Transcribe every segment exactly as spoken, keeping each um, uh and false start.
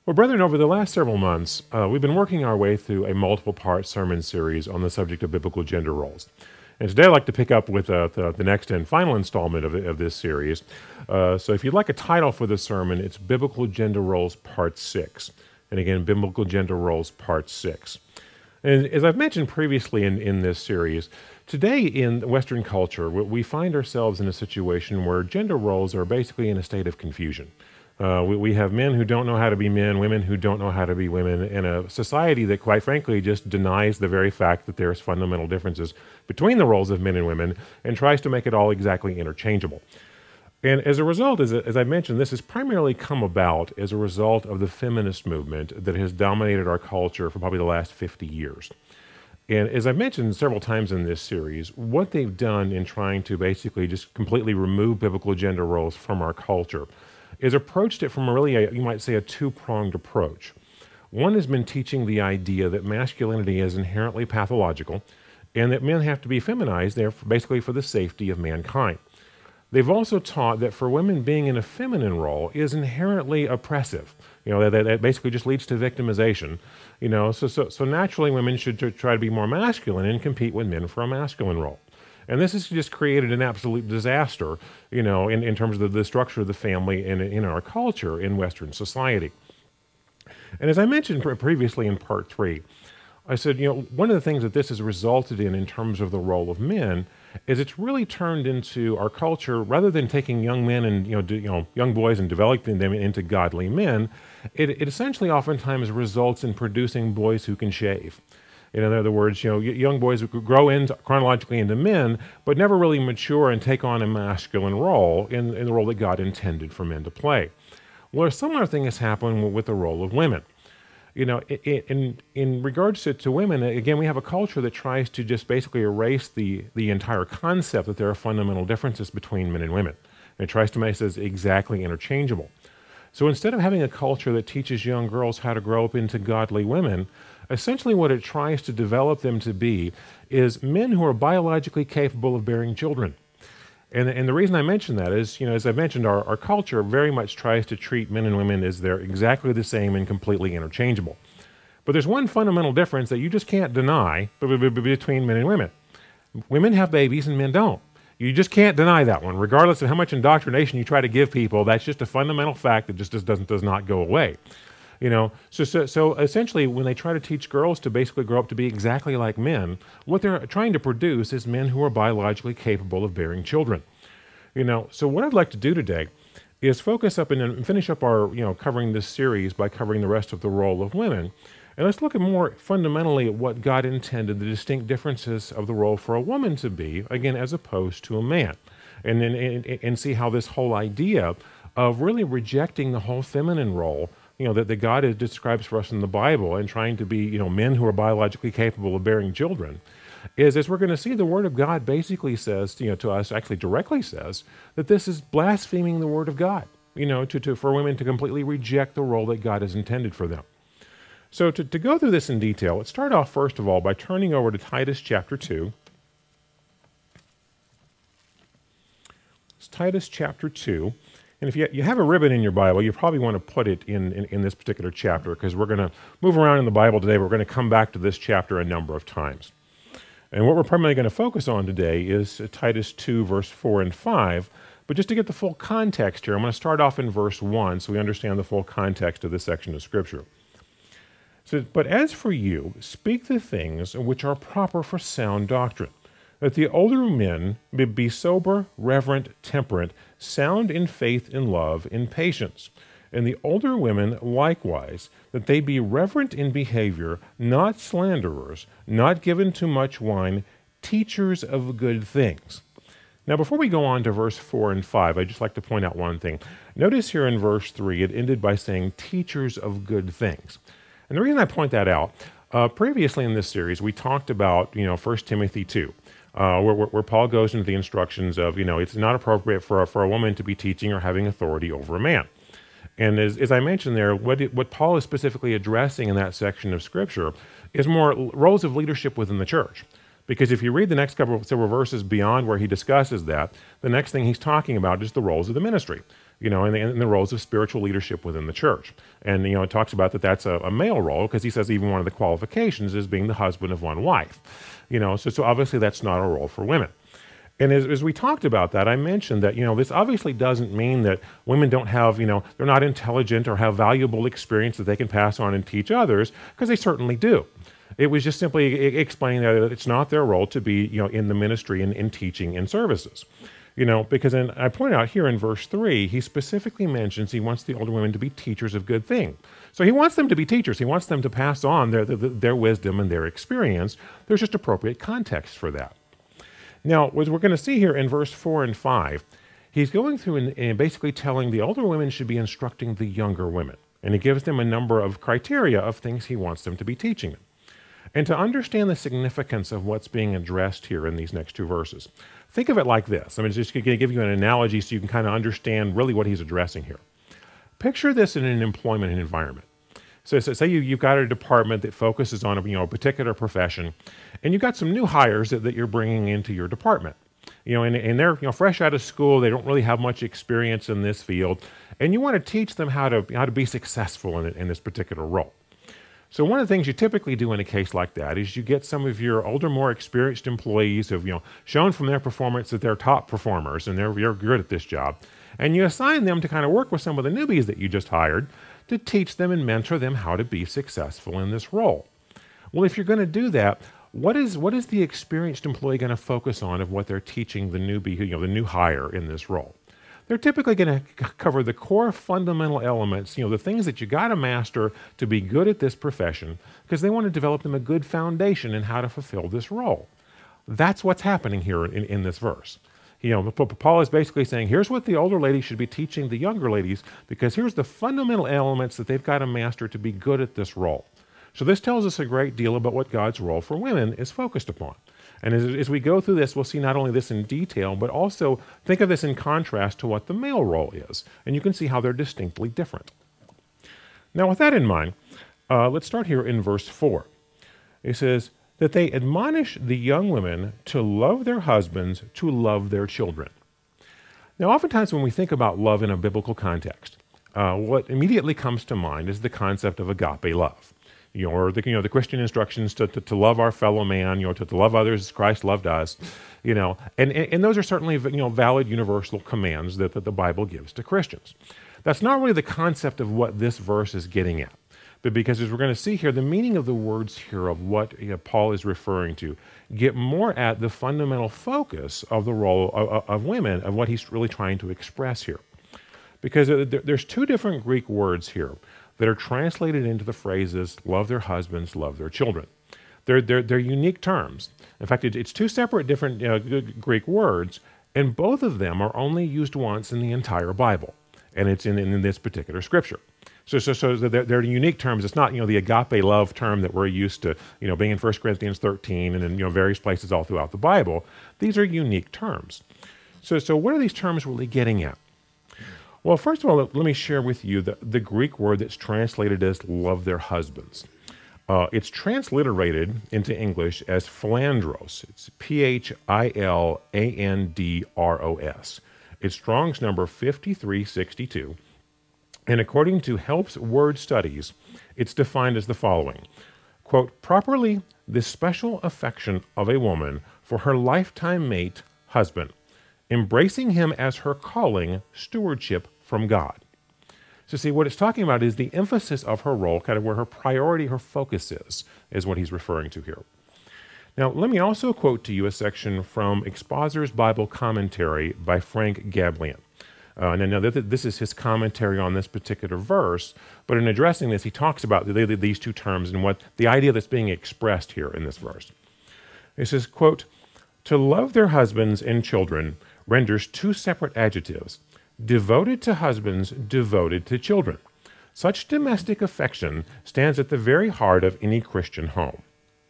Well, brethren, over the last several months, uh, we've been working our way through a multiple-part sermon series on the subject of biblical gender roles. And today I'd like to pick up with uh, the, the next and final installment of, of this series. Uh, so if you'd like a title for the sermon, it's Biblical Gender Roles Part six. And again, Biblical Gender Roles Part six. And as I've mentioned previously in, in this series, today in Western culture, we we find ourselves in a situation where gender roles are basically in a state of confusion. Uh, we, we have men who don't know how to be men, women who don't know how to be women, and a society that, quite frankly, just denies the very fact that there's fundamental differences between the roles of men and women and tries to make it all exactly interchangeable. And as a result, as, as I mentioned, this has primarily come about as a result of the feminist movement that has dominated our culture for probably the last fifty years. And as I've mentioned several times in this series, what they've done in trying to basically just completely remove biblical gender roles from our culture is approached it from a really, a, you might say, a two-pronged approach. One has been teaching the idea that masculinity is inherently pathological and that men have to be feminized there for, basically for the safety of mankind. They've also taught that for women being in a feminine role is inherently oppressive. You know, that, that basically just leads to victimization. You know, so, so, so naturally women should try to be more masculine and compete with men for a masculine role. And this has just created an absolute disaster, you know, in, in terms of the, the structure of the family in, in our culture in Western society. And as I mentioned pre- previously in part three, I said, you know, one of the things that this has resulted in in terms of the role of men is it's really turned into our culture, rather than taking young men and, you know, do, you know young boys and developing them into godly men, it, it essentially oftentimes results in producing boys who can shave. In other words, you know, young boys who grow into, chronologically into men, but never really mature and take on a masculine role in, in the role that God intended for men to play. Well, a similar thing has happened with the role of women. You know, in in regards to, to women, again, we have a culture that tries to just basically erase the, the entire concept that there are fundamental differences between men and women. And it tries to make us exactly interchangeable. So instead of having a culture that teaches young girls how to grow up into godly women, essentially what it tries to develop them to be is men who are biologically capable of bearing children. And, and the reason I mention that is, you know, as I mentioned, our, our culture very much tries to treat men and women as they're exactly the same and completely interchangeable. But there's one fundamental difference that you just can't deny between men and women. Women have babies and men don't. You just can't deny that one. Regardless of how much indoctrination you try to give people, that's just a fundamental fact that just does, doesn't, does not go away. You know, so, so so essentially when they try to teach girls to basically grow up to be exactly like men, what they're trying to produce is men who are biologically capable of bearing children. You know, so what I'd like to do today is focus up and finish up our, you know, covering this series by covering the rest of the role of women. And let's look at more fundamentally at what God intended the distinct differences of the role for a woman to be, again, as opposed to a man. And then and, and see how this whole idea of really rejecting the whole feminine role, you know, that, that God is, describes for us in the Bible and trying to be, you know, men who are biologically capable of bearing children, is, as we're going to see, the Word of God basically says, you know, to us, actually directly says, that this is blaspheming the Word of God, you know, to, to for women to completely reject the role that God has intended for them. So to, to go through this in detail, let's start off, first of all, by turning over to Titus chapter two. It's Titus chapter two. And if you, you have a ribbon in your Bible, you probably want to put it in, in, in this particular chapter, because we're going to move around in the Bible today. We're going to come back to this chapter a number of times. And what we're primarily going to focus on today is Titus two, verse four and five. But just to get the full context here, I'm going to start off in verse one so we understand the full context of this section of Scripture. It says, "But as for you, speak the things which are proper for sound doctrine, that the older men may be sober, reverent, temperate, sound in faith, in love, in patience, and the older women likewise, that they be reverent in behavior, not slanderers, not given to much wine, teachers of good things." Now, before we go on to verse four and five, I'd just like to point out one thing. Notice here in verse three, it ended by saying teachers of good things. And the reason I point that out, uh, previously in this series, we talked about, you know, First Timothy two. Uh, where, where Paul goes into the instructions of, you know, it's not appropriate for a, for a woman to be teaching or having authority over a man. And as, as I mentioned there, what, it, what Paul is specifically addressing in that section of Scripture is more roles of leadership within the church. Because if you read the next couple of several verses beyond where he discusses that, the next thing he's talking about is the roles of the ministry. you know, and the, and the roles of spiritual leadership within the church. And, you know, it talks about that that's a, a male role, because he says even one of the qualifications is being the husband of one wife. You know, so, so obviously that's not a role for women. And as, as we talked about that, I mentioned that, you know, this obviously doesn't mean that women don't have, you know, they're not intelligent or have valuable experience that they can pass on and teach others, because they certainly do. It was just simply explaining that it's not their role to be, you know, in the ministry and in teaching and services. You know, because then I point out here in verse three, he specifically mentions he wants the older women to be teachers of good things. So he wants them to be teachers. He wants them to pass on their, their, their wisdom and their experience. There's just appropriate context for that. Now, what we're going to see here in verse four and five, he's going through and, and basically telling the older women should be instructing the younger women. And he gives them a number of criteria of things he wants them to be teaching them. And to understand the significance of what's being addressed here in these next two verses, think of it like this. I'm just going to give you an analogy so you can kind of understand really what he's addressing here. Picture this in an employment environment. So, so say you, you've got a department that focuses on a, you know, a particular profession, and you've got some new hires that, that you're bringing into your department. You know, and, and they're, you know, fresh out of school. They don't really have much experience in this field, and you want to teach them how to how to be successful in, in this particular role. So one of the things you typically do in a case like that is you get some of your older, more experienced employees who've, you know, shown from their performance that they're top performers and they're, they're good at this job. And you assign them to kind of work with some of the newbies that you just hired to teach them and mentor them how to be successful in this role. Well, if you're going to do that, what is what is the experienced employee going to focus on of what they're teaching the newbie, you know, the new hire in this role? They're typically going to cover the core fundamental elements, you know, the things that you got to master to be good at this profession, because they want to develop them a good foundation in how to fulfill this role. That's what's happening here in, in this verse. You know, Paul is basically saying, here's what the older ladies should be teaching the younger ladies, because here's the fundamental elements that they've got to master to be good at this role. So this tells us a great deal about what God's role for women is focused upon. And as, as we go through this, we'll see not only this in detail, but also think of this in contrast to what the male role is. And you can see how they're distinctly different. Now, with that in mind, uh, let's start here in verse four. It says that they admonish the young women to love their husbands, to love their children. Now, oftentimes when we think about love in a biblical context, uh, what immediately comes to mind is the concept of agape love. You know, or the, you know, the Christian instructions to, to, to love our fellow man, you know, to, to love others as Christ loved us, you know, and, and, and those are certainly, you know, valid universal commands that, that the Bible gives to Christians. That's not really the concept of what this verse is getting at, but because as we're going to see here, the meaning of the words here of what, you know, Paul is referring to get more at the fundamental focus of the role of, of women, of what he's really trying to express here. Because there's two different Greek words here that are translated into the phrases, love their husbands, love their children. They're, they're, they're unique terms. In fact, it, it's two separate different uh, Greek words, and both of them are only used once in the entire Bible, and it's in, in this particular scripture. So, so, so they're, they're unique terms. It's not, you know, the agape love term that we're used to, you know, being in First Corinthians thirteen and in, you know, various places all throughout the Bible. These are unique terms. So, so what are these terms really getting at? Well, first of all, let me share with you the, the Greek word that's translated as love their husbands. Uh, it's transliterated into English as philandros. It's P H I L A N D R O S. It's Strong's number fifty-three sixty-two. And according to Help's Word Studies, it's defined as the following. Quote, properly, the special affection of a woman for her lifetime mate, husband, embracing him as her calling, stewardship from God. So see, what it's talking about is the emphasis of her role, kind of where her priority, her focus is, is what he's referring to here. Now, let me also quote to you a section from Expositor's Bible Commentary by Frank Gablian. Uh, now, now, this is his commentary on this particular verse, but in addressing this, he talks about the, the, these two terms and what the idea that's being expressed here in this verse. He says, quote, to love their husbands and children renders two separate adjectives, devoted to husbands, devoted to children. Such domestic affection stands at the very heart of any Christian home.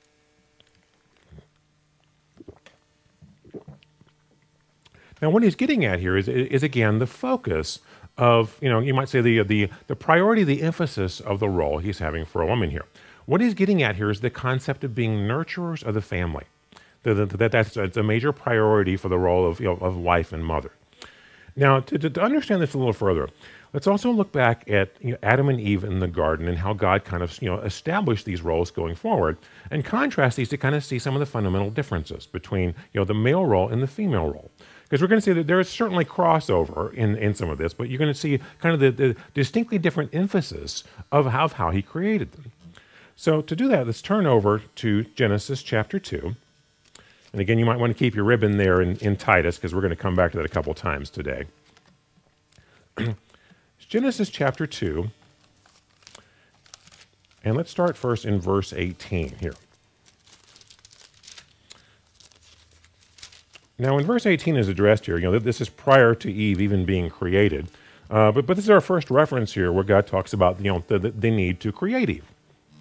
Now, what he's getting at here is, is again, the focus of, you know, you might say the, the, the priority, the emphasis of the role he's having for a woman here. What he's getting at here is the concept of being nurturers of the family. That, that, that's a major priority for the role of, you know, of wife and mother. Now, to, to, to understand this a little further, let's also look back at you know, Adam and Eve in the garden and how God kind of you know established these roles going forward, and contrast these to kind of see some of the fundamental differences between you know the male role and the female role. Because we're going to see that there is certainly crossover in, in some of this, but you're going to see kind of the, the distinctly different emphasis of how, of how he created them. So to do that, let's turn over to Genesis chapter two. And again, you might want to keep your ribbon there in, in Titus, because we're going to come back to that a couple times today. Genesis chapter two, and let's start first in verse eighteen here. Now, when verse eighteen is addressed here, you know, this is prior to Eve even being created, uh, but, but this is our first reference here where God talks about you know the, the, the need to create Eve.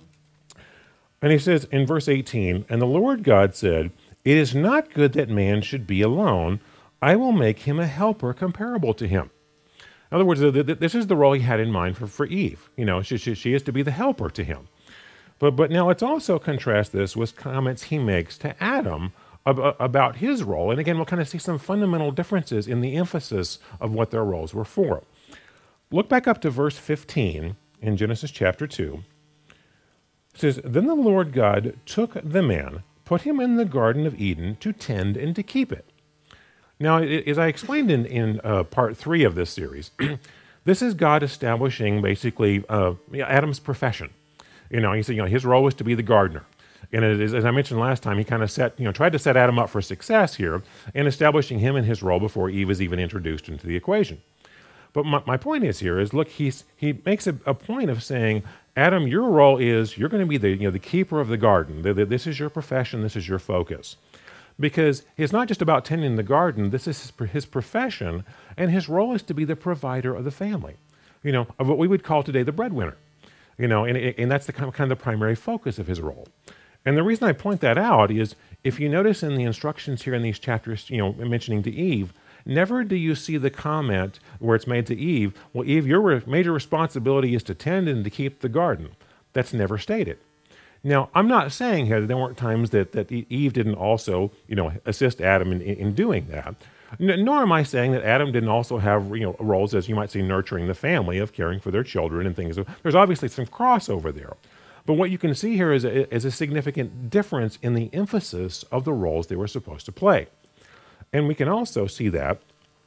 And he says in verse eighteen, "And the Lord God said, 'It is not good that man should be alone. I will make him a helper comparable to him.'" In other words, this is the role he had in mind for, for Eve. You know, she, she, she is to be the helper to him. But, but now let's also contrast this with comments he makes to Adam ab- about his role. And again, we'll kind of see some fundamental differences in the emphasis of what their roles were for. Look back up to verse fifteen in Genesis chapter two. It says, "Then the Lord God took the man, put him in the Garden of Eden to tend and to keep it." Now, as I explained in, in uh, part three of this series, this is God establishing basically uh, Adam's profession. You know, he said, you know, his role was to be the gardener. And it is, as I mentioned last time, he kind of set, you know, tried to set Adam up for success here in establishing him in his role before Eve was even introduced into the equation. But my, my point is here is, look, he's, he makes a, a point of saying, Adam, your role is you're going to be the, you know, the keeper of the garden. The, the, this is your profession. This is your focus. Because it's not just about tending the garden, this is his, his profession, and his role is to be the provider of the family, you know, of what we would call today the breadwinner, you know, and, and that's the kind of, kind of the primary focus of his role. And the reason I point that out is, if you notice in the instructions here in these chapters, you know, mentioning to Eve, never do you see the comment where it's made to Eve, well, Eve, your major responsibility is to tend and to keep the garden. That's never stated. Now, I'm not saying here that there weren't times that, that Eve didn't also, you know, assist Adam in, in doing that. N- nor am I saying that Adam didn't also have, you know, roles, as you might say, nurturing the family, of caring for their children and things. There's obviously some crossover there. But what you can see here is a, is a significant difference in the emphasis of the roles they were supposed to play. And we can also see that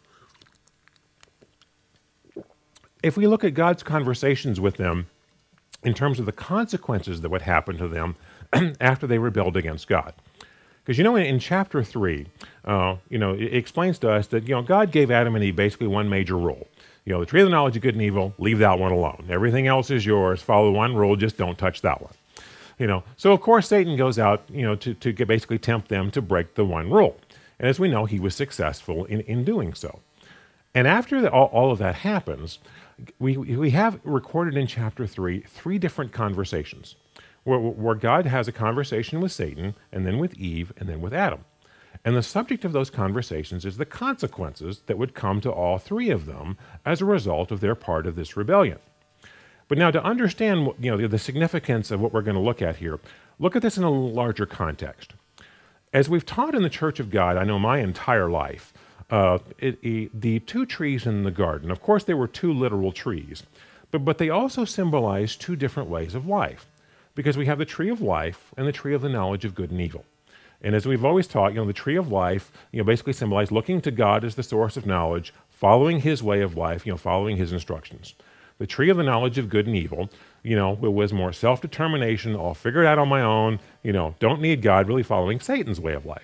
if we look at God's conversations with them in terms of the consequences that would happen to them after they rebelled against God. Because, you know, in, in chapter three, uh, you know, it, it explains to us that, you know, God gave Adam and Eve basically one major rule. You know, the tree of the knowledge of good and evil, leave that one alone. Everything else is yours. Follow one rule, just don't touch that one. You know, so of course Satan goes out, you know, to, to get, basically tempt them to break the one rule. And as we know, he was successful in, in doing so. And after the, all, all of that happens, we, we have recorded in chapter three, three different conversations where, where God has a conversation with Satan, and then with Eve, and then with Adam. And the subject of those conversations is the consequences that would come to all three of them as a result of their part of this rebellion. But now, to understand, you know, the, the significance of what we're going to look at here, look at this in a larger context. As we've taught in the Church of God, I know my entire life, uh, it, it, the two trees in the garden, of course, they were two literal trees, but, but they also symbolize two different ways of life, because we have the tree of life and the tree of the knowledge of good and evil. And as we've always taught, you know, the tree of life, you know, basically symbolizes looking to God as the source of knowledge, following his way of life, you know, following his instructions. The tree of the knowledge of good and evil, you know, was more self-determination, I'll figure it out on my own, you know, don't need God, really following Satan's way of life.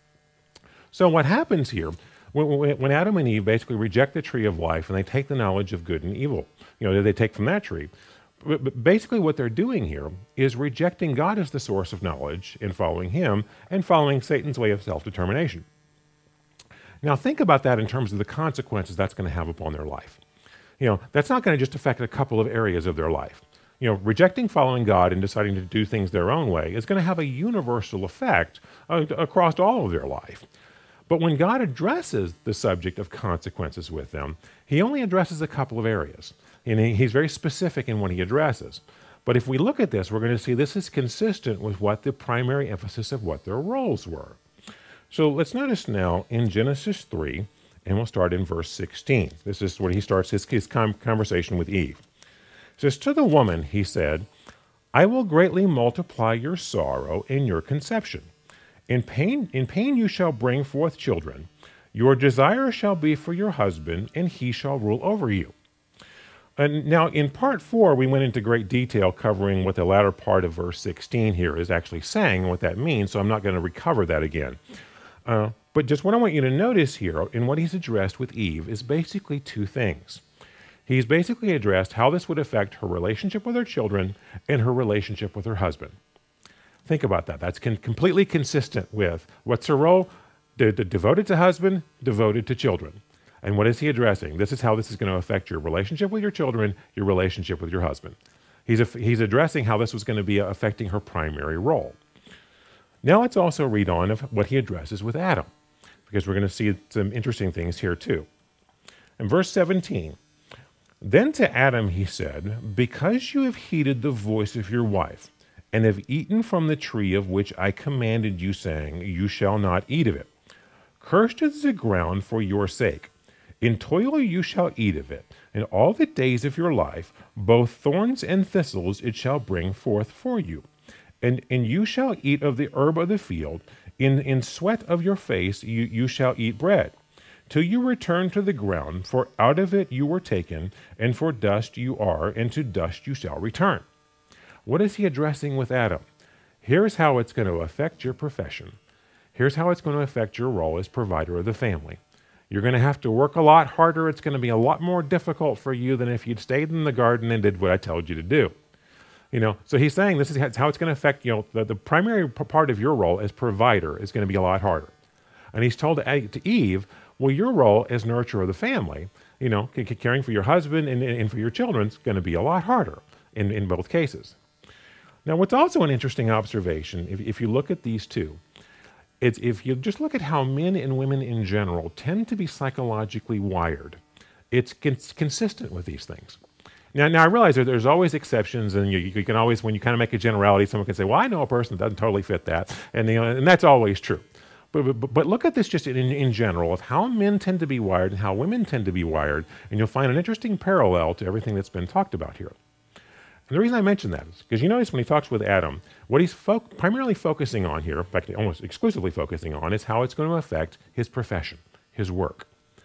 So what happens here, when, when Adam and Eve basically reject the tree of life and they take the knowledge of good and evil, you know, they take from that tree, but basically what they're doing here is rejecting God as the source of knowledge and following him, and following Satan's way of self-determination. Now think about that in terms of the consequences that's going to have upon their life. You know, that's not going to just affect a couple of areas of their life. You know, rejecting following God and deciding to do things their own way is going to have a universal effect uh, across all of their life. But when God addresses the subject of consequences with them, he only addresses a couple of areas. And he's very specific in what he addresses. But if we look at this, we're going to see this is consistent with what the primary emphasis of what their roles were. So let's notice now in Genesis three, and we'll start in verse sixteen. This is where he starts his, his conversation with Eve. It says, "To the woman, he said, I will greatly multiply your sorrow and your conception. In pain, in pain you shall bring forth children. Your desire shall be for your husband, and he shall rule over you." And now in part four, we went into great detail covering what the latter part of verse sixteen here is actually saying and what that means, so I'm not going to recover that again. Uh, but just what I want you to notice here in what he's addressed with Eve is basically two things. He's basically addressed how this would affect her relationship with her children and her relationship with her husband. Think about that. That's con- completely consistent with what's her role? De- de- devoted to husband, devoted to children. And what is he addressing? This is how this is going to affect your relationship with your children, your relationship with your husband. He's, a, he's addressing how this was going to be affecting her primary role. Now let's also read on of what he addresses with Adam, because we're going to see some interesting things here too. In verse seventeen, "Then to Adam he said, because you have heeded the voice of your wife, and have eaten from the tree of which I commanded you, saying, you shall not eat of it. Cursed is the ground for your sake. In toil you shall eat of it, and all the days of your life, both thorns and thistles it shall bring forth for you. And, and you shall eat of the herb of the field, in, in sweat of your face you, you shall eat bread, till you return to the ground, for out of it you were taken, and for dust you are, and to dust you shall return." What is he addressing with Adam? Here's how it's going to affect your profession. Here's how it's going to affect your role as provider of the family. You're going to have to work a lot harder. It's going to be a lot more difficult for you than if you'd stayed in the garden and did what I told you to do. You know, so he's saying this is how it's going to affect, you know, the, the primary part of your role as provider is going to be a lot harder. And he's told to, to Eve, well, your role as nurturer of the family, you know, caring for your husband and, and for your children is going to be a lot harder in, in both cases. Now, what's also an interesting observation, if, if you look at these two, it's if you just look at how men and women in general tend to be psychologically wired, it's cons- consistent with these things. Now, now I realize that there's always exceptions, and you, you can always, when you kind of make a generality, someone can say, well, I know a person that doesn't totally fit that, and, you know, and that's always true. But, but, but look at this just in, in general of how men tend to be wired and how women tend to be wired, and you'll find an interesting parallel to everything that's been talked about here. And the reason I mention that is because you notice when he talks with Adam, what he's fo- primarily focusing on here, in fact, almost exclusively focusing on, is how it's going to affect his profession, his work.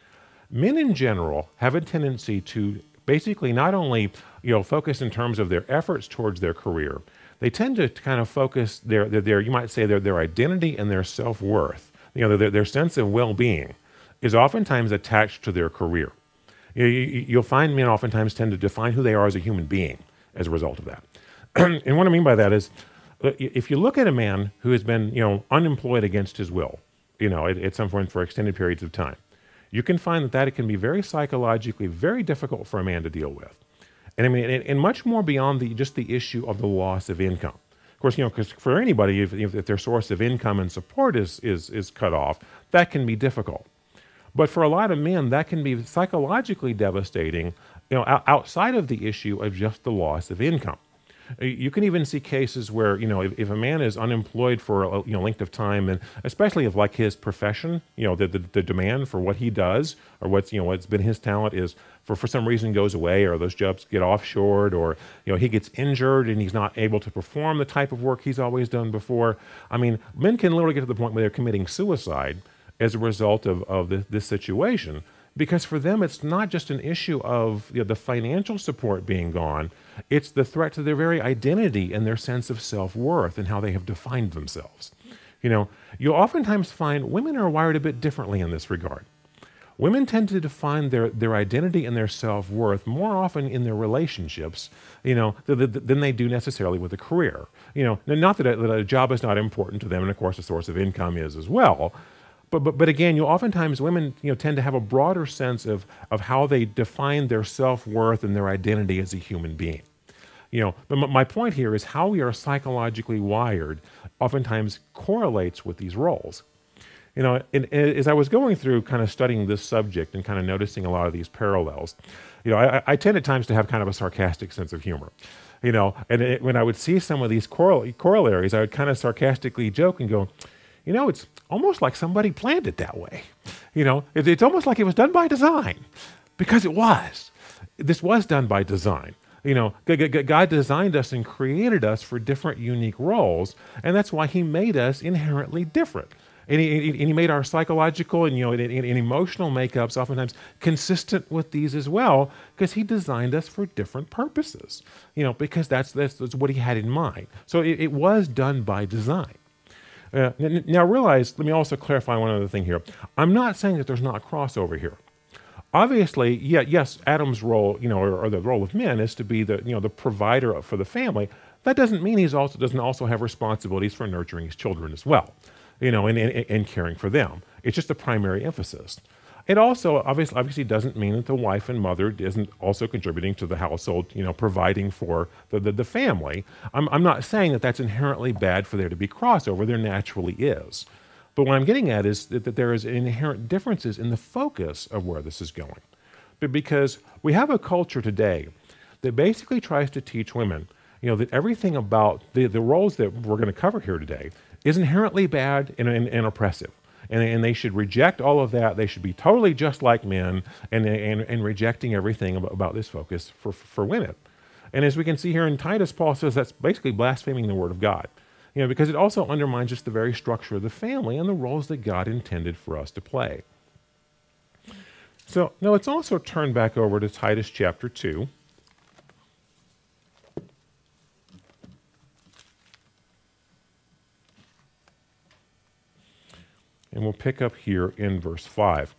Men in general have a tendency to basically not only, you know, focus in terms of their efforts towards their career, they tend to kind of focus their, their, their you might say, their, their identity and their self-worth, you know, their, their sense of well-being is oftentimes attached to their career. You, you, you'll find men oftentimes tend to define who they are as a human being as a result of that. And what I mean by that is, if you look at a man who has been, you know, unemployed against his will, you know, at, at some point for extended periods of time, you can find that that it can be very psychologically very difficult for a man to deal with. And I mean, and, and much more beyond the just the issue of the loss of income. Of course, you know, because for anybody, if, if their source of income and support is, is, is cut off, that can be difficult. But for a lot of men, that can be psychologically devastating, you know, outside of the issue of just the loss of income. You can even see cases where, you know, if, if a man is unemployed for a you know, length of time, and especially if like his profession, you know, the, the, the demand for what he does or what's, you know, what's been his talent is for, for some reason goes away, or those jobs get offshored, or, you know, he gets injured and he's not able to perform the type of work he's always done before. I mean, men can literally get to the point where they're committing suicide as a result of, of this, this situation. Because for them, it's not just an issue of, you know, the financial support being gone. It's the threat to their very identity and their sense of self-worth and how they have defined themselves. You know, you'll oftentimes find women are wired a bit differently in this regard. Women tend to define their, their identity and their self-worth more often in their relationships, you know, th- th- than they do necessarily with a career. You know, not that a, that a job is not important to them, and of course a source of income is as well. But, but but again, you oftentimes women you know tend to have a broader sense of of how they define their self-worth and their identity as a human being. You know, but my point here is how we are psychologically wired oftentimes correlates with these roles. You know, and, and as I was going through kind of studying this subject and kind of noticing a lot of these parallels, you know, I, I tend at times to have kind of a sarcastic sense of humor. You know, and it, when I would see some of these correl- corollaries, I would kind of sarcastically joke and go, you know, it's almost like somebody planned it that way. You know, it, it's almost like it was done by design, because it was. This was done by design. You know, God designed us and created us for different, unique roles, and that's why He made us inherently different. And He, and he made our psychological and, you know, and, and emotional makeups oftentimes consistent with these as well, because He designed us for different purposes. You know, because that's that's, that's what He had in mind. So it, it was done by design. Uh, now realize, let me also clarify one other thing here. I'm not saying that there's not crossover here. Obviously, yeah, yes, Adam's role, you know, or, or the role of men is to be the, you know, the provider for the family. That doesn't mean he's also doesn't also have responsibilities for nurturing his children as well, you know, and, and, and caring for them. It's just the primary emphasis. It also obviously obviously doesn't mean that the wife and mother isn't also contributing to the household, you know, providing for the the, the family. I'm I'm not saying that that's inherently bad for there to be crossover. There naturally is. But what I'm getting at is that, that there is inherent differences in the focus of where this is going. But because we have a culture today that basically tries to teach women, you know, that everything about the, the roles that we're going to cover here today is inherently bad and, and, and oppressive. And, and they should reject all of that. They should be totally just like men, and, and, and rejecting everything about, about this focus for, for women. And as we can see here in Titus, Paul says that's basically blaspheming the word of God. You know, because it also undermines just the very structure of the family and the roles that God intended for us to play. So now let's also turn back over to Titus chapter two. And we'll pick up here in verse five.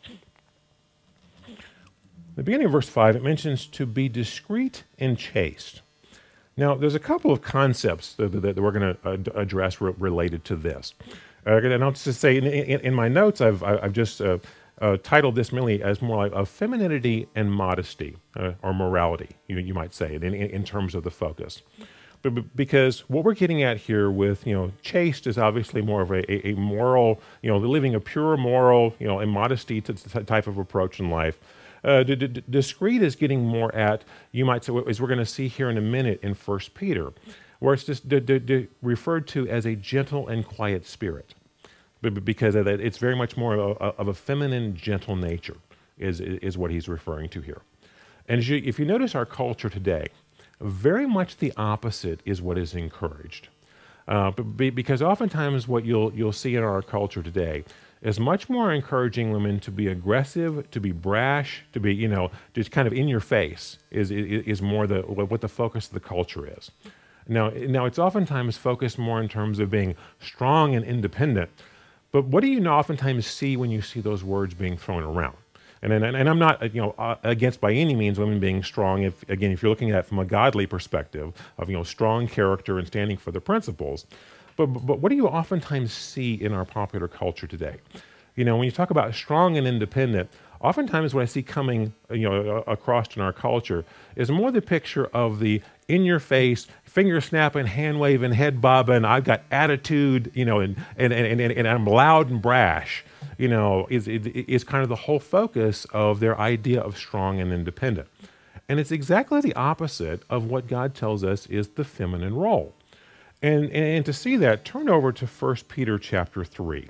The beginning of verse five, it mentions to be discreet and chaste. Now, there's a couple of concepts that, that, that we're going to uh, address re- related to this. Uh, and I'll just say, in, in, in my notes, I've, I've just uh, uh, titled this mainly as more like of femininity and modesty, uh, or morality, you, you might say, in, in, in terms of the focus. But, but because what we're getting at here with, you know, chaste is obviously more of a, a, a moral, you know, living a pure moral, you know, and modesty to t- type of approach in life. Uh, d- d- discreet is getting more at, you might say, as we're going to see here in a minute in First Peter, where it's just d- d- d- referred to as a gentle and quiet spirit, b- because it's very much more of a, of a feminine, gentle nature is, is what he's referring to here. And as you, if you notice our culture today, very much the opposite is what is encouraged. Uh, b- because oftentimes what you'll you'll see in our culture today is much more encouraging women to be aggressive, to be brash, to be, you know, just kind of in your face is is, is more the what the focus of the culture is. Now, now it's oftentimes focused more in terms of being strong and independent. But what do you oftentimes see when you see those words being thrown around? And and, and I'm not, you know, uh, against by any means women being strong. If again, if you're looking at it from a godly perspective of, you know, strong character and standing for the principles. But, but what do you oftentimes see in our popular culture today? You know, when you talk about strong and independent, oftentimes what I see coming, you know, across in our culture is more the picture of the in-your-face, finger-snapping, hand-waving, head-bobbing, I've got attitude, you know, and and, and, and, and I'm loud and brash, you know, is, is kind of the whole focus of their idea of strong and independent. And it's exactly the opposite of what God tells us is the feminine role. And, and, and to see that, turn over to First Peter chapter three.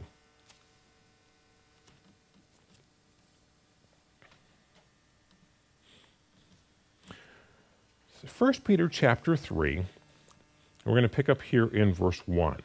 First Peter chapter three, we're going to pick up here in verse one.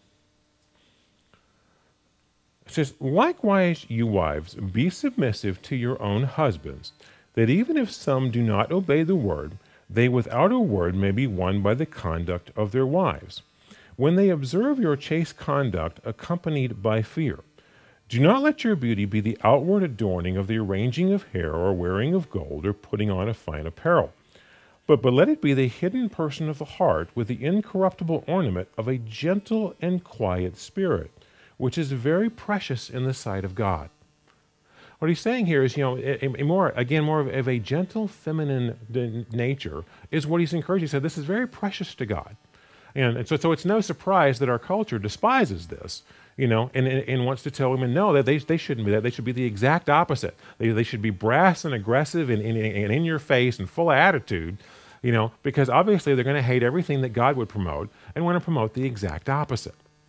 It says, likewise, you wives, be submissive to your own husbands, that even if some do not obey the word, they without a word may be won by the conduct of their wives, when they observe your chaste conduct accompanied by fear. Do not let your beauty be the outward adorning of the arranging of hair or wearing of gold or putting on a fine apparel, but, but let it be the hidden person of the heart with the incorruptible ornament of a gentle and quiet spirit, which is very precious in the sight of God. What he's saying here is, you know, a, a more, again, more of, of a gentle, feminine d- nature is what he's encouraging. He said, this is very precious to God. And, and so, so it's no surprise that our culture despises this, you know, and, and, and wants to tell women, no, that they, they shouldn't be that. They should be the exact opposite. They, they should be brass and aggressive and, and, and in your face and full of attitude, you know, because obviously they're going to hate everything that God would promote and want to promote the exact opposite.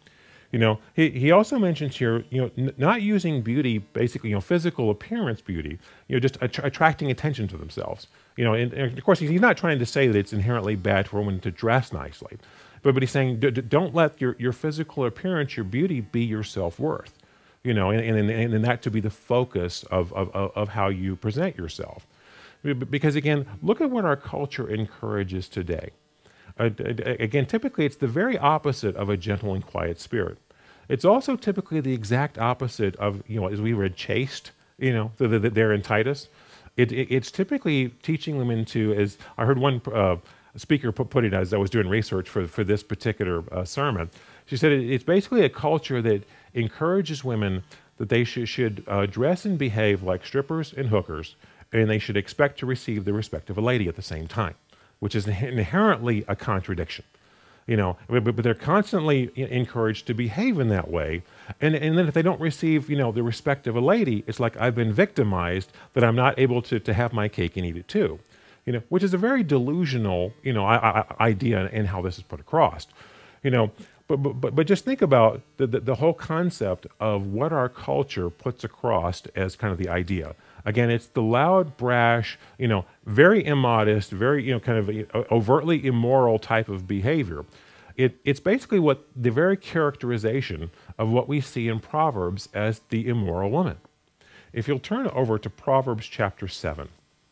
You know, he, he also mentions here, you know, n- not using beauty, basically, you know, physical appearance beauty, you know, just att- attracting attention to themselves. You know, and, and of course, he's he's not trying to say that it's inherently bad for women to dress nicely, but but he's saying d- d- don't let your, your physical appearance, your beauty, be your self worth. You know, and, and and and that to be the focus of of of of how you present yourself. B- Because again, look at what our culture encourages today. Uh, d- d- again, typically it's the very opposite of a gentle and quiet spirit. It's also typically the exact opposite of, you know, as we read chaste, you know, the, the, there in Titus. It, it, it's typically teaching them into, as I heard one uh, speaker put, put it as I was doing research for, for this particular uh, sermon. She said it, it's basically a culture that encourages women that they should, should uh, dress and behave like strippers and hookers, and they should expect to receive the respect of a lady at the same time, which is inherently a contradiction. You know, but, but they're constantly encouraged to behave in that way. And, and then if they don't receive, you know, the respect of a lady, it's like I've been victimized, that I'm not able to, to have my cake and eat it too. You know, which is a very delusional, you know, I, I, idea in how this is put across. You know, but, but, but just think about the, the, the whole concept of what our culture puts across as kind of the idea. Again, it's the loud, brash, you know, very immodest, very, you know, kind of overtly immoral type of behavior. It, it's basically what the very characterization of what we see in Proverbs as the immoral woman. If you'll turn over to Proverbs chapter seven.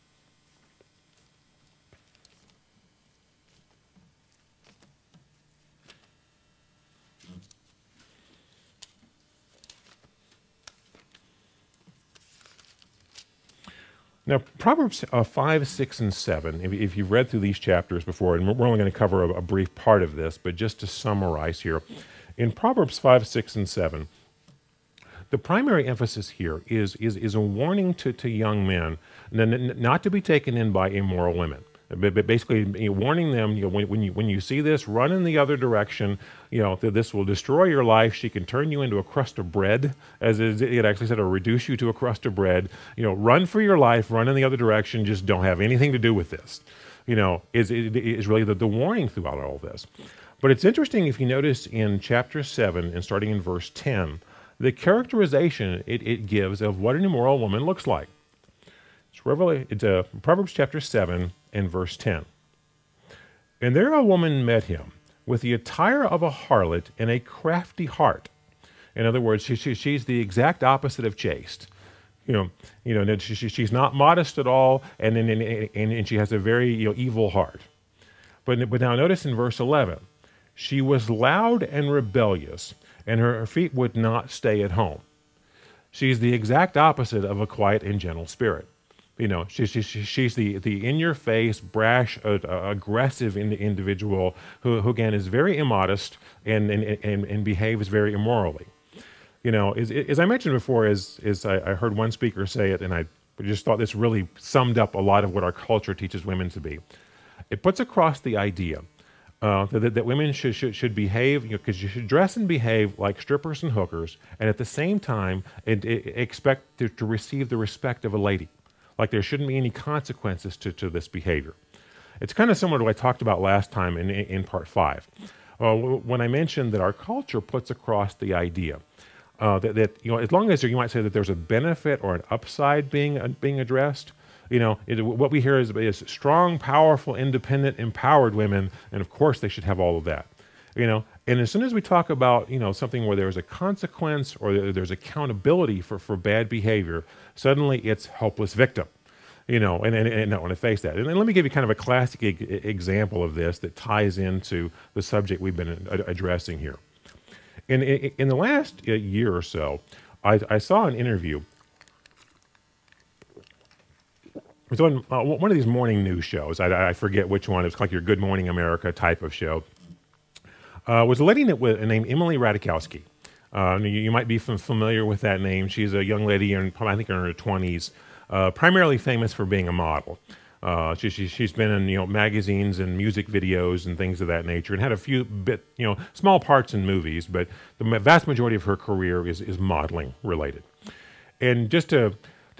Now, Proverbs uh, five, six, and seven, if, if you've read through these chapters before, and we're only going to cover a, a brief part of this, but just to summarize here, in Proverbs five, six, and seven, the primary emphasis here is, is, is a warning to, to young men n- n- not to be taken in by immoral women. But but basically, you know, warning them, you know, when, when you when you see this, run in the other direction. You know, that this will destroy your life. She can turn you into a crust of bread, as it it actually said, or reduce you to a crust of bread. You know, run for your life, run in the other direction. Just don't have anything to do with this. You know, is is really the, the warning throughout all this. But it's interesting if you notice in chapter seven and starting in verse ten, the characterization it, it gives of what an immoral woman looks like. It's, Revelation, it's uh, Proverbs chapter seven and verse ten. And there a woman met him with the attire of a harlot and a crafty heart. In other words, she, she, she's the exact opposite of chaste. You know, you know, she, she, she's not modest at all, and, and, and, and she has a very, you know, evil heart. But, but now notice in verse eleven, she was loud and rebellious, and her feet would not stay at home. She's the exact opposite of a quiet and gentle spirit. You know, she, she, she's the, the in-your-face, brash, uh, uh, aggressive in, individual who, who, again, is very immodest and, and, and, and behaves very immorally. You know, as, as I mentioned before, as, as I, I heard one speaker say it, and I just thought this really summed up a lot of what our culture teaches women to be. It puts across the idea uh, that, that women should, should, should behave, you know, because you should dress and behave like strippers and hookers, and at the same time, it, it, expect to, to receive the respect of a lady. Like there shouldn't be any consequences to, to this behavior. It's kind of similar to what I talked about last time in, in part five. Uh, when I mentioned that our culture puts across the idea uh, that, that, you know, as long as there, you might say that there's a benefit or an upside being uh, being addressed, you know, it, what we hear is, is strong, powerful, independent, empowered women, and of course they should have all of that. You know, and as soon as we talk about, you know, something where there's a consequence or there's accountability for, for bad behavior, suddenly it's helpless victim, you know, and, and, and not want to face that. And let me give you kind of a classic e- example of this that ties into the subject we've been ad- addressing here. In, in, in the last year or so, I, I saw an interview. It was on uh, one of these morning news shows. I, I forget which one. It's like your Good Morning America type of show. Uh, was a lady named Emily Ratajkowski. Uh, you, you might be familiar with that name. She's a young lady, in, I think in her twenties, uh, primarily famous for being a model. Uh, she, she, she's been in, you know, magazines and music videos and things of that nature, and had a few bit, you know, small parts in movies, but the vast majority of her career is, is modeling related. And just to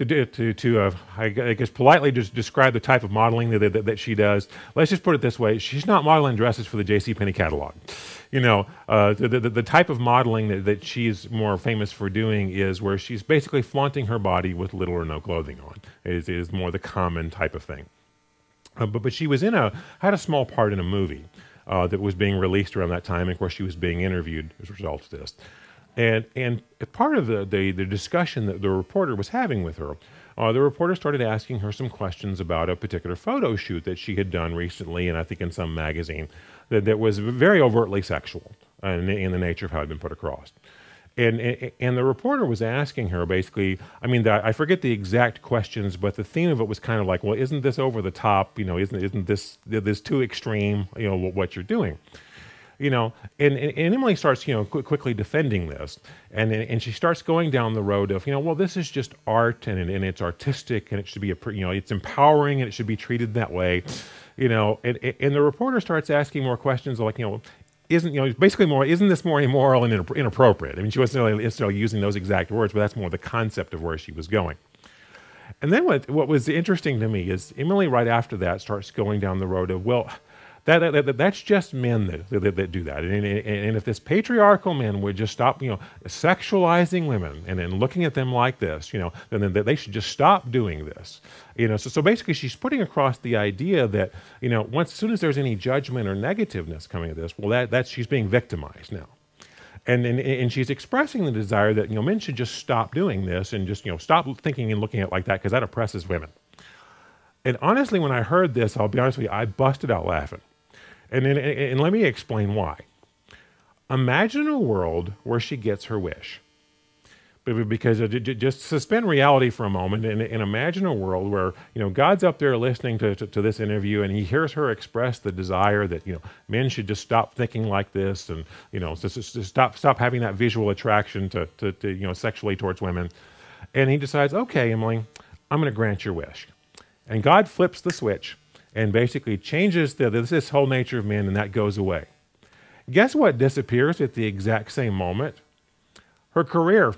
to do to to uh, I gu- I guess politely just describe the type of modeling that, that that she does. Let's just put it this way: she's not modeling dresses for the J C Penney catalog. You know, uh, the, the the type of modeling that, that she's more famous for doing is where she's basically flaunting her body with little or no clothing on. It is, is more the common type of thing. Uh, but but she was in a had a small part in a movie uh, that was being released around that time, and of course she was being interviewed as a result of this. And and part of the, the, the discussion that the reporter was having with her, uh, the reporter started asking her some questions about a particular photo shoot that she had done recently, and I think in some magazine, that, that was very overtly sexual uh, in, in the nature of how it had been put across. And, and and the reporter was asking her basically, I mean, the, I forget the exact questions, but the theme of it was kind of like, well, isn't this over the top? You know, isn't isn't this this too extreme? You know, what you're doing. You know, and, and, and Emily starts, you know, qu- quickly defending this, and and she starts going down the road of, you know, well, this is just art, and and it's artistic, and it should be a, pr- you know, it's empowering, and it should be treated that way, you know, and and the reporter starts asking more questions like, you know, isn't, you know, basically more, isn't this more immoral and inapp- inappropriate? I mean, she wasn't really necessarily using those exact words, but that's more the concept of where she was going. And then what what was interesting to me is Emily right after that starts going down the road of, well, That, that, that that's just men that, that, that do that, and, and, and if this patriarchal men would just stop, you know, sexualizing women and then looking at them like this, you know, then, then they should just stop doing this, you know. So, so basically, she's putting across the idea that, you know, once as soon as there's any judgment or negativeness coming at this, well, that that's she's being victimized now, and and and she's expressing the desire that, you know, men should just stop doing this and just, you know, stop thinking and looking at it like that because that oppresses women. And honestly, when I heard this, I'll be honest with you, I busted out laughing. And, and, and let me explain why. Imagine a world where she gets her wish. But because uh, j- j- just suspend reality for a moment and, and imagine a world where, you know, God's up there listening to, to, to this interview and he hears her express the desire that, you know, men should just stop thinking like this and, you know, just, just, just stop stop having that visual attraction to, to, to, you know, sexually towards women. And he decides, okay, Emily, I'm going to grant your wish. And God flips the switch and basically changes the, this, this whole nature of men, and that goes away. Guess what disappears at the exact same moment? Her career.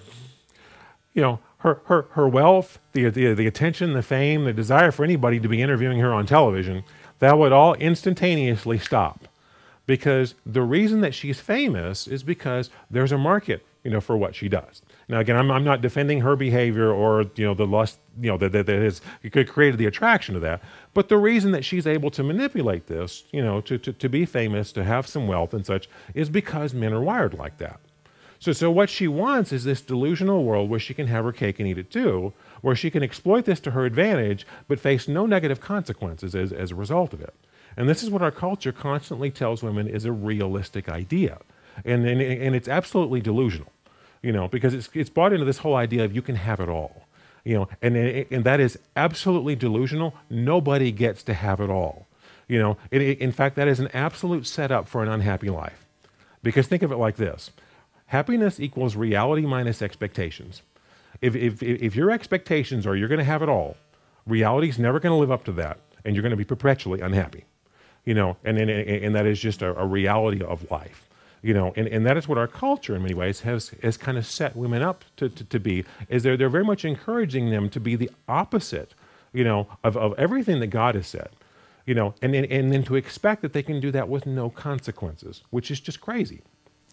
You know, her her her wealth, the, the the attention, the fame, the desire for anybody to be interviewing her on television, that would all instantaneously stop. Because the reason that she's famous is because there's a market, you know, for what she does. Now, again, I'm, I'm not defending her behavior or, you know, the lust, you know, that, that, that has created the attraction of that. But the reason that she's able to manipulate this, you know, to, to, to be famous, to have some wealth and such, is because men are wired like that. So, so what she wants is this delusional world where she can have her cake and eat it too, where she can exploit this to her advantage, but face no negative consequences as, as a result of it. And this is what our culture constantly tells women is a realistic idea. And, and, and it's absolutely delusional. You know, because it's it's bought into this whole idea of you can have it all, you know, and and that is absolutely delusional. Nobody gets to have it all, you know. It, it, in fact, that is an absolute setup for an unhappy life, because think of it like this: happiness equals reality minus expectations. If if if your expectations are you're going to have it all, reality's never going to live up to that, and you're going to be perpetually unhappy, you know. And and and that is just a, a reality of life. You know, and, and that is what our culture in many ways has has kind of set women up to, to, to be, is they're, they're very much encouraging them to be the opposite, you know, of, of everything that God has said, you know, and, and, and then to expect that they can do that with no consequences, which is just crazy.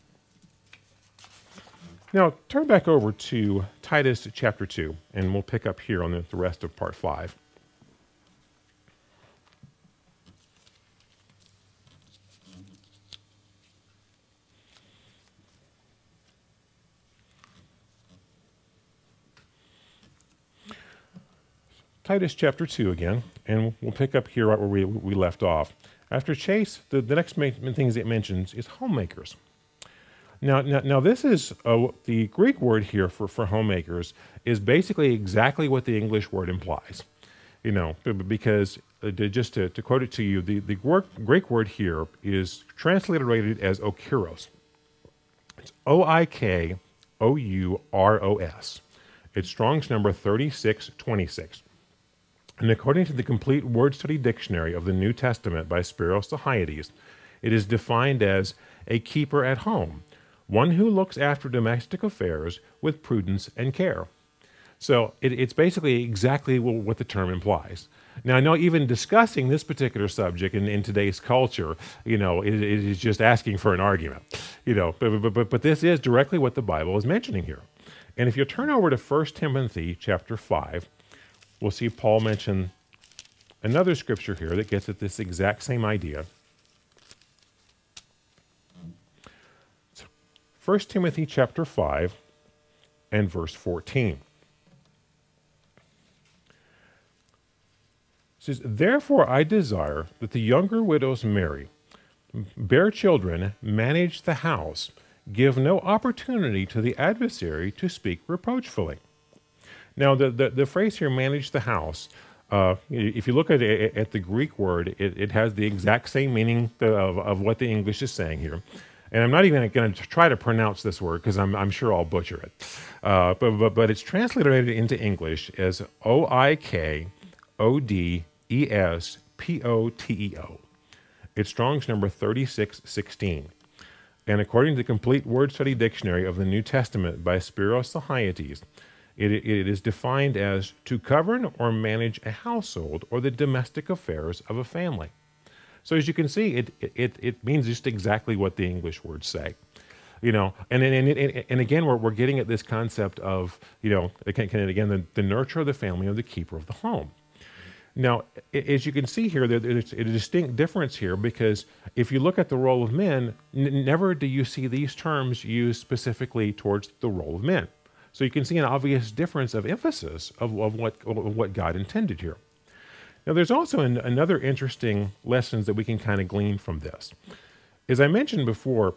Now, turn back over to Titus chapter two, and we'll pick up here on the, the rest of part five. Titus chapter two again, and we'll pick up here right where we, we left off. After Chase, the, the next main things it mentions is homemakers. Now, now, now this is uh, the Greek word here for, for homemakers is basically exactly what the English word implies. You know, because uh, to, just to, to quote it to you, the, the Greek word here is transliterated as okiros. It's O I K O U R O S. It's Strong's number thirty-six twenty-six. And according to the Complete Word Study Dictionary of the New Testament by Spiros Theoides, it is defined as a keeper at home, one who looks after domestic affairs with prudence and care. So it, it's basically exactly wh- what the term implies. Now, I know even discussing this particular subject in, in today's culture, you know, it, it is just asking for an argument, you know, but, but, but, but this is directly what the Bible is mentioning here. And if you turn over to First Timothy chapter five, we'll see Paul mention another scripture here that gets at this exact same idea. First Timothy chapter five and verse fourteen. It says, "Therefore I desire that the younger widows marry, bear children, manage the house, give no opportunity to the adversary to speak reproachfully." Now, the, the, the phrase here, manage the house, uh, if you look at it, at the Greek word, it, it has the exact same meaning of, of what the English is saying here. And I'm not even going to try to pronounce this word because I'm, I'm sure I'll butcher it. Uh, but, but, but it's translated into English as O I K O D E S P O T E O. It's Strong's number thirty-six sixteen. And according to the Complete Word Study Dictionary of the New Testament by Spiros Zahaites, it, it is defined as to govern or manage a household or the domestic affairs of a family. So as you can see, it it, it means just exactly what the English words say. You know, and and, and, and again, we're, we're getting at this concept of, you know, again, the, the nurture of the family or the keeper of the home. Now, as you can see here, there's a distinct difference here because if you look at the role of men, n- never do you see these terms used specifically towards the role of men. So you can see an obvious difference of emphasis of, of, what, of what God intended here. Now, there's also an, another interesting lessons that we can kind of glean from this. As I mentioned before,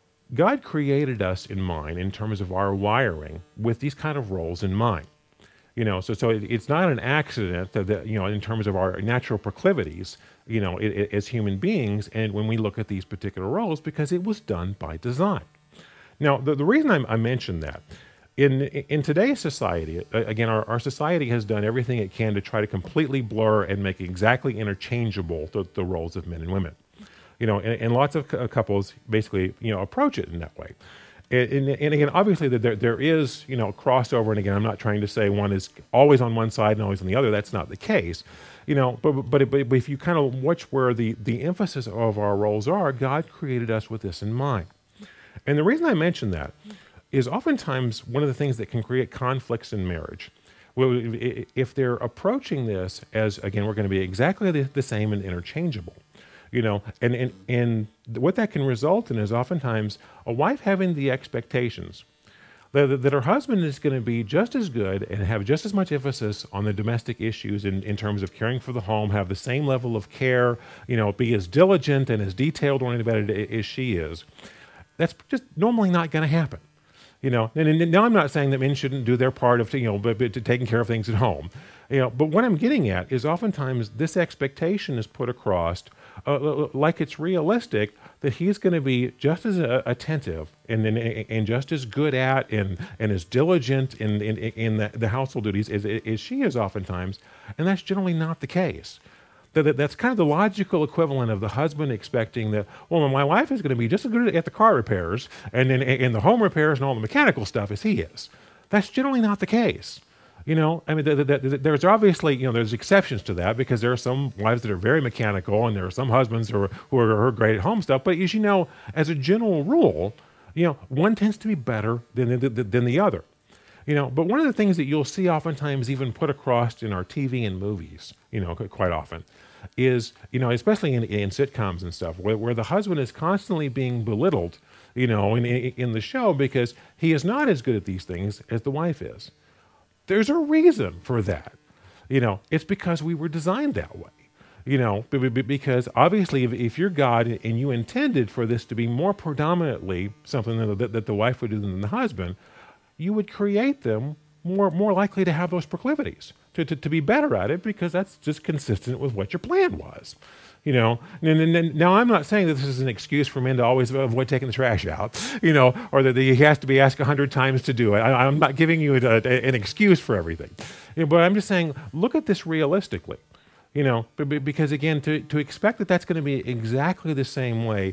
God created us in mind in terms of our wiring with these kind of roles in mind. You know, so so it, it's not an accident that, that, you know, in terms of our natural proclivities, you know, it, it, as human beings, and when we look at these particular roles, because it was done by design. Now, the, the reason I, I mentioned that, in in today's society, again, our, our society has done everything it can to try to completely blur and make exactly interchangeable the, the roles of men and women. You know, and, and lots of couples basically, you know, approach it in that way. And, and again, obviously, there there is, you know, crossover. And again, I'm not trying to say one is always on one side and always on the other. That's not the case, you know. But but, but if you kind of watch where the the emphasis of our roles are, God created us with this in mind. And the reason I mention that is oftentimes one of the things that can create conflicts in marriage. Well, if they're approaching this as, again, we're going to be exactly the, the same and interchangeable. You know, and, and, and what that can result in is oftentimes a wife having the expectations that, that her husband is going to be just as good and have just as much emphasis on the domestic issues in, in terms of caring for the home, have the same level of care, you know, be as diligent and as detailed oriented about it as she is. That's just normally not going to happen. You know, and, and now I'm not saying that men shouldn't do their part of, you know, but, but to taking care of things at home. You know, but what I'm getting at is oftentimes this expectation is put across uh, like it's realistic that he's going to be just as uh, attentive and, and and just as good at and and as diligent in in, in the, the household duties as, as she is oftentimes, and that's generally not the case. That that's kind of the logical equivalent of the husband expecting that, well, my wife is going to be just as good at the car repairs and in, in the home repairs and all the mechanical stuff as he is. That's generally not the case. You know, I mean, the, the, the, there's obviously, you know, there's exceptions to that because there are some wives that are very mechanical and there are some husbands who are, who are, who are great at home stuff. But as you know, as a general rule, you know, one tends to be better than, than, than the other. You know, but one of the things that you'll see oftentimes even put across in our T V and movies, you know, quite often, is, you know, especially in, in sitcoms and stuff, where, where the husband is constantly being belittled, you know, in, in the show because he is not as good at these things as the wife is. There's a reason for that. You know, it's because we were designed that way. You know, because obviously if, if you're God and you intended for this to be more predominantly something that, that the wife would do than the husband, you would create them more more likely to have those proclivities, to, to, to be better at it because that's just consistent with what your plan was. You know, and, and, and now I'm not saying that this is an excuse for men to always avoid taking the trash out, you know, or that he has to be asked a hundred times to do it. I, I'm not giving you a, a, an excuse for everything, you know, but I'm just saying, look at this realistically, you know, because again, to, to expect that that's going to be exactly the same way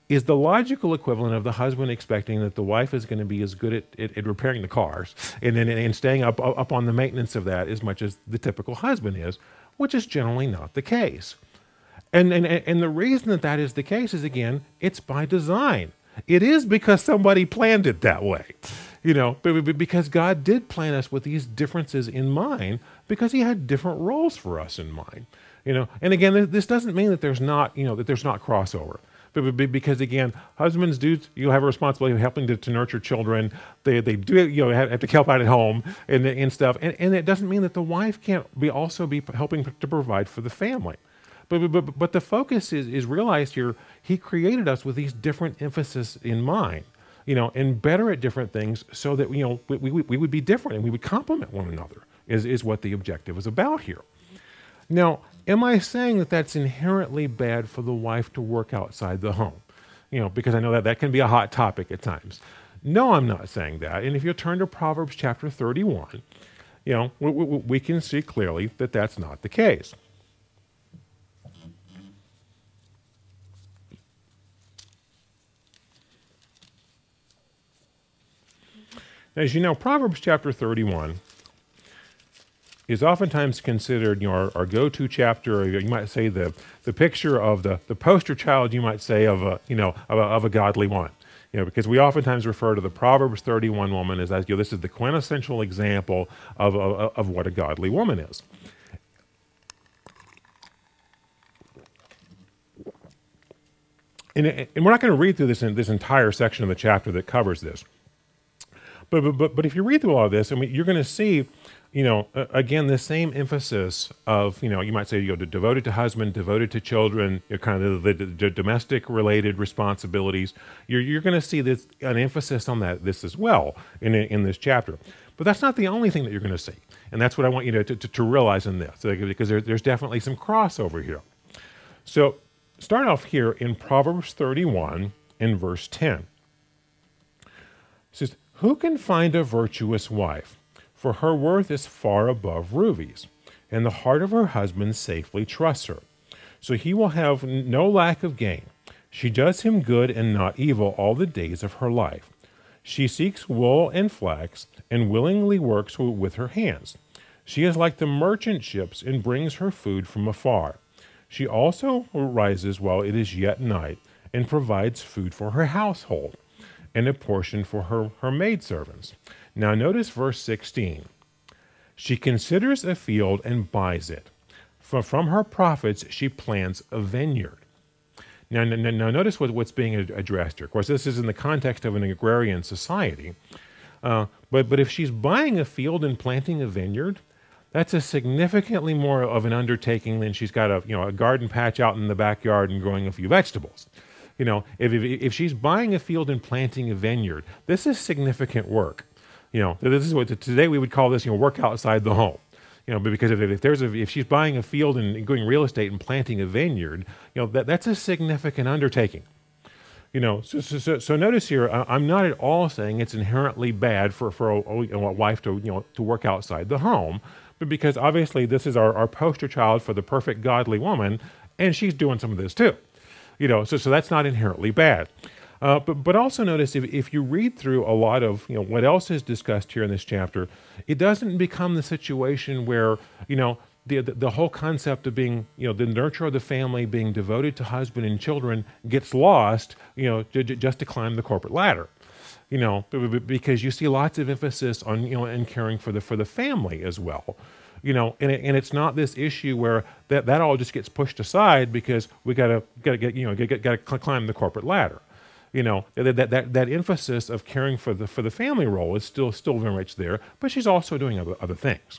is the logical equivalent of the husband expecting that the wife is going to be as good at, at, at repairing the cars and, and, and staying up, up on the maintenance of that as much as the typical husband is, which is generally not the case. And, and, and the reason that that is the case is, again, it's by design. It is because somebody planned it that way, you know, because God did plan us with these differences in mind because he had different roles for us in mind, you know. And again, this doesn't mean that there's not, you know, that there's not crossover. But because, again, husbands do, you have a responsibility of helping to, to nurture children. They they do, you know, have, have to help out at home and, and stuff. And, and it doesn't mean that the wife can't be also be helping to provide for the family. But but, but the focus is, is realized here, he created us with these different emphasis in mind, you know, and better at different things so that, you know, we, we, we would be different and we would complement one another is, is what the objective is about here. Now, am I saying that that's inherently bad for the wife to work outside the home? You know, because I know that that can be a hot topic at times. No, I'm not saying that. And if you turn to Proverbs chapter thirty-one, you know, we, we, we can see clearly that that's not the case. As you know, Proverbs chapter thirty-one is oftentimes considered, you know, our, our go-to chapter, or you might say the the picture of the the poster child, you might say, of a, you know, of a, of a godly woman, you know, because we oftentimes refer to the Proverbs thirty-one woman as, as you know, this is the quintessential example of, of of what a godly woman is. And, and we're not going to read through this in this entire section of the chapter that covers this, but but but, but if you read through all of this, I mean, you're going to see, you know, uh, again, the same emphasis of, you know, you might say, you know, devoted to husband, devoted to children, you know, kind of the, the, the domestic-related responsibilities. You're you're going to see this an emphasis on that this as well in in this chapter. But that's not the only thing that you're going to see, and that's what I want you to to, to realize in this, because there, there's definitely some crossover here. So start off here in Proverbs thirty-one in verse ten. It says, "Who can find a virtuous wife? For her worth is far above rubies, and the heart of her husband safely trusts her. So he will have no lack of gain. She does him good and not evil all the days of her life. She seeks wool and flax, and willingly works with her hands. She is like the merchant ships and brings her food from afar. She also rises while it is yet night, and provides food for her household, and a portion for her, her maidservants." Now notice verse sixteen. "She considers a field and buys it. For from her profits she plants a vineyard." Now, now, now notice what, what's being addressed here. Of course, this is in the context of an agrarian society. Uh, but, but if she's buying a field and planting a vineyard, that's a significantly more of an undertaking than she's got a, you know, a garden patch out in the backyard and growing a few vegetables. You know, if, if, if she's buying a field and planting a vineyard, this is significant work. You know, this is what today we would call this, you know, work outside the home. You know, because if, if there's a, if she's buying a field and doing real estate and planting a vineyard, you know, that that's a significant undertaking. You know, so so, so notice here, I'm not at all saying it's inherently bad for for a, a wife to, you know, to work outside the home, but because obviously this is our, our poster child for the perfect godly woman, and she's doing some of this too. You know, so so that's not inherently bad. Uh, but but also notice if, if you read through a lot of, you know, what else is discussed here in this chapter, it doesn't become the situation where, you know, the, the the whole concept of being, you know, the nurture of the family, being devoted to husband and children gets lost, you know, j- j- just to climb the corporate ladder. You know, because you see lots of emphasis on, you know, and caring for the for the family as well. You know, and it, and it's not this issue where that, that all just gets pushed aside because we gotta gotta get you know get, gotta climb the corporate ladder. You know, that, that that that emphasis of caring for the for the family role is still still very much there, but she's also doing other other things.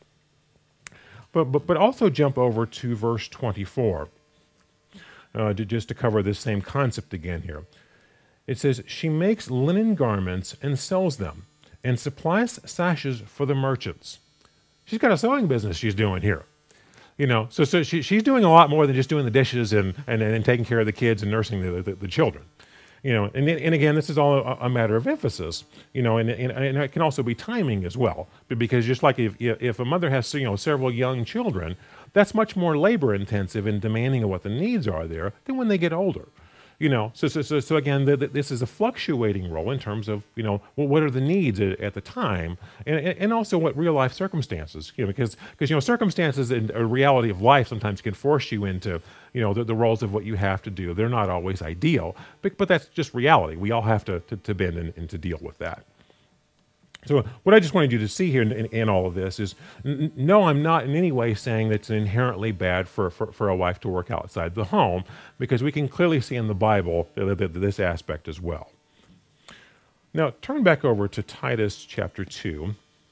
But but but also jump over to verse twenty-four, uh, to, just to cover this same concept again here. It says, "She makes linen garments and sells them, and supplies sashes for the merchants." She's got a sewing business she's doing here. You know, so so she she's doing a lot more than just doing the dishes and and, and taking care of the kids and nursing the the, the children. You know, and and again, this is all a, a matter of emphasis. You know, and, and and it can also be timing as well, because just like if if a mother has, you know, several young children, that's much more labor intensive and demanding of what the needs are there than when they get older. You know, so so so, so again, the, the, this is a fluctuating role in terms of, you know, well, what are the needs at, at the time, and, and and also what real life circumstances, you know, because because you know circumstances and a reality of life sometimes can force you into, you know, the, the roles of what you have to do. They're not always ideal, but but that's just reality. We all have to to, to bend and, and to deal with that. So what I just wanted you to see here in, in, in all of this is, n- no, I'm not in any way saying that it's inherently bad for, for, for a wife to work outside the home, because we can clearly see in the Bible th- th- this aspect as well. Now, turn back over to Titus chapter two.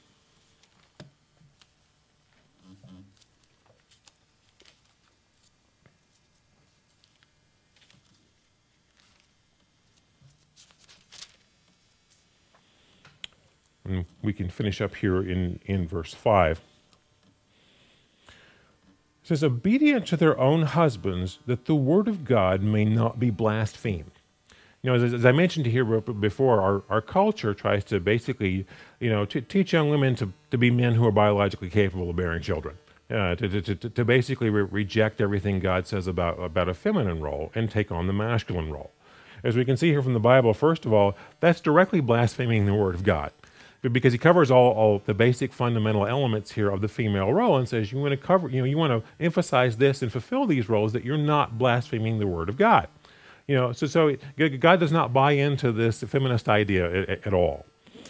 And we can finish up here in, in verse five. It says, obedient to their own husbands, that the word of God may not be blasphemed. You know, as, as I mentioned here before, our, our culture tries to basically, you know, to teach young women to, to be men who are biologically capable of bearing children. Uh, to, to, to, to basically re- reject everything God says about, about a feminine role and take on the masculine role. As we can see here from the Bible, first of all, that's directly blaspheming the word of God, because he covers all, all the basic fundamental elements here of the female role and says you want to cover, you know, you want to emphasize this and fulfill these roles, that you're not blaspheming the word of God. You know, so so God does not buy into this feminist idea at, at all.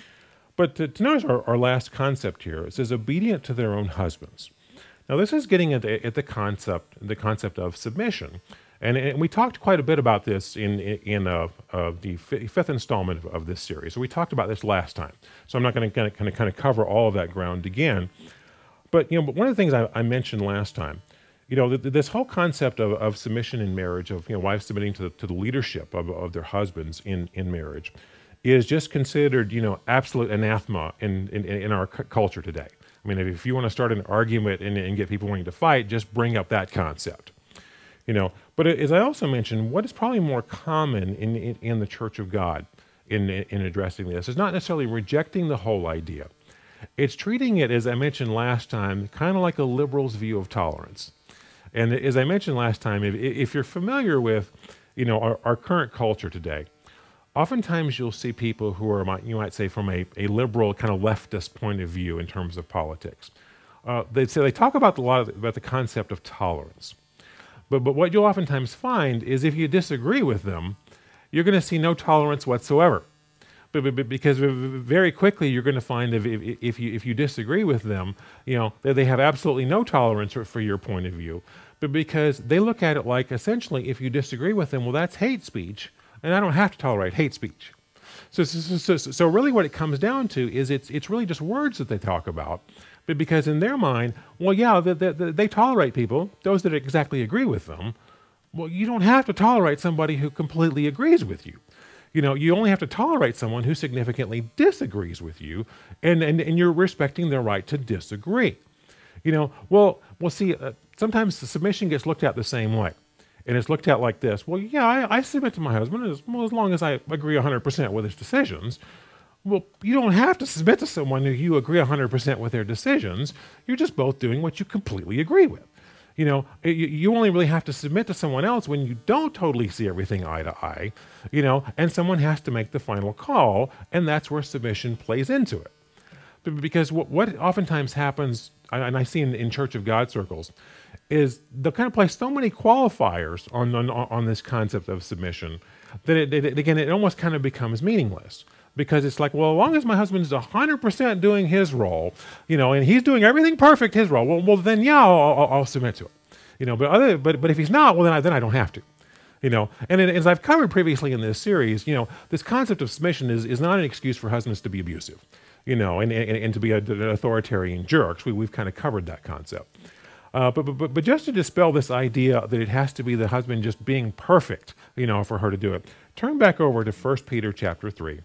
But to, to notice our, our last concept here, it says obedient to their own husbands. Now this is getting at the, at the concept the concept of submission. And, and we talked quite a bit about this in in, in uh, uh, the f- fifth installment of, of this series. So we talked about this last time. So I'm not going to kind of kind of cover all of that ground again. But you know, but one of the things I, I mentioned last time, you know, th- this whole concept of, of submission in marriage, of you know, wives submitting to the, to the leadership of, of their husbands in, in marriage, is just considered, you know, absolute anathema in in, in our c- culture today. I mean, if you want to start an argument and, and get people wanting to fight, just bring up that concept. You know, but as I also mentioned, what is probably more common in, in, in the Church of God in, in addressing this is not necessarily rejecting the whole idea. It's treating it, as I mentioned last time, kind of like a liberal's view of tolerance. And as I mentioned last time, if, if you're familiar with, you know, our, our current culture today, oftentimes you'll see people who are, you might say, from a, a liberal kind of leftist point of view in terms of politics. Uh, they say they talk about a lot of, about the concept of tolerance. But but what you'll oftentimes find is if you disagree with them, you're going to see no tolerance whatsoever. But, but, but because very quickly you're going to find if, if if you if you disagree with them, you know, that they have absolutely no tolerance for, for your point of view. But because they look at it like essentially, if you disagree with them, well, that's hate speech, and I don't have to tolerate hate speech. So so so, so, so really, what it comes down to is it's it's really just words that they talk about. But because in their mind, well, yeah, they, they, they tolerate people, those that exactly agree with them. Well, you don't have to tolerate somebody who completely agrees with you. You know, you only have to tolerate someone who significantly disagrees with you, and, and, and you're respecting their right to disagree. You know, well, well, see, uh, sometimes the submission gets looked at the same way. And it's looked at like this. Well, yeah, I, I submit to my husband as, well, as long as I agree one hundred percent with his decisions. Well, you don't have to submit to someone who you agree one hundred percent with their decisions. You're just both doing what you completely agree with. You know, you, you only really have to submit to someone else when you don't totally see everything eye to eye, you know, and someone has to make the final call, and that's where submission plays into it. Because what, what oftentimes happens, and I see in, in Church of God circles, is they'll kind of place so many qualifiers on on, on this concept of submission that, it, it, again, it almost kind of becomes meaningless. Because it's like, well, as long as my husband's one hundred percent doing his role, you know, and he's doing everything perfect, his role, well, well then, yeah, I'll, I'll, I'll submit to it. You know, but other, but but if he's not, well, then I, then I don't have to. You know, and it, as I've covered previously in this series, you know, this concept of submission is, is not an excuse for husbands to be abusive, you know, and, and, and to be a, an authoritarian jerks. We, we've kind of covered that concept. Uh, but, but but just to dispel this idea that it has to be the husband just being perfect, you know, for her to do it, turn back over to First Peter chapter three.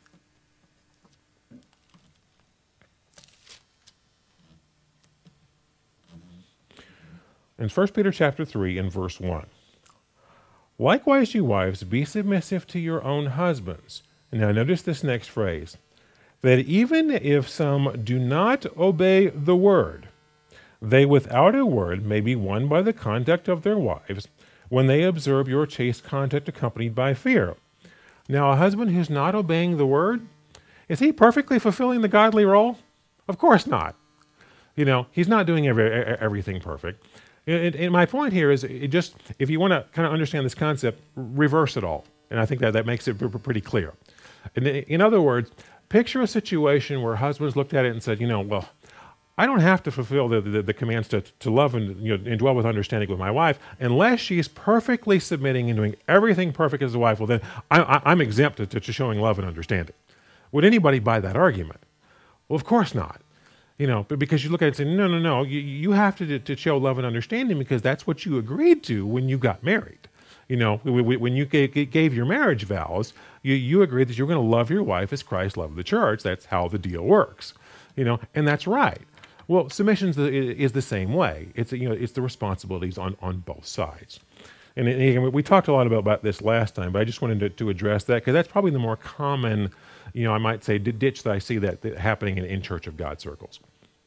In First Peter chapter three and verse one. Likewise, you wives, be submissive to your own husbands. And now notice this next phrase, that even if some do not obey the word, they without a word may be won by the conduct of their wives, when they observe your chaste conduct accompanied by fear. Now, a husband who's not obeying the word, is he perfectly fulfilling the godly role? Of course not. You know, he's not doing every, everything perfect. And, and my point here is, it just if you want to kind of understand this concept, reverse it all. And I think that that makes it pretty clear. In, in other words, picture a situation where husbands looked at it and said, you know, well, I don't have to fulfill the, the, the commands to, to love and, you know, and dwell with understanding with my wife unless she's perfectly submitting and doing everything perfect as a wife. Well, then I, I, I'm exempt to, to showing love and understanding. Would anybody buy that argument? Well, of course not. You know, but because you look at it and say, no, no, no, you, you have to, to show love and understanding because that's what you agreed to when you got married. You know, when you gave your marriage vows, you, you agreed that you're going to love your wife as Christ loved the church. That's how the deal works. You know, and that's right. Well, submission is the same way. It's, you know, it's the responsibilities on, on both sides. And, and we talked a lot about, about this last time, but I just wanted to, to address that because that's probably the more common, you know, I might say ditch that I see that, that happening in, in Church of God circles.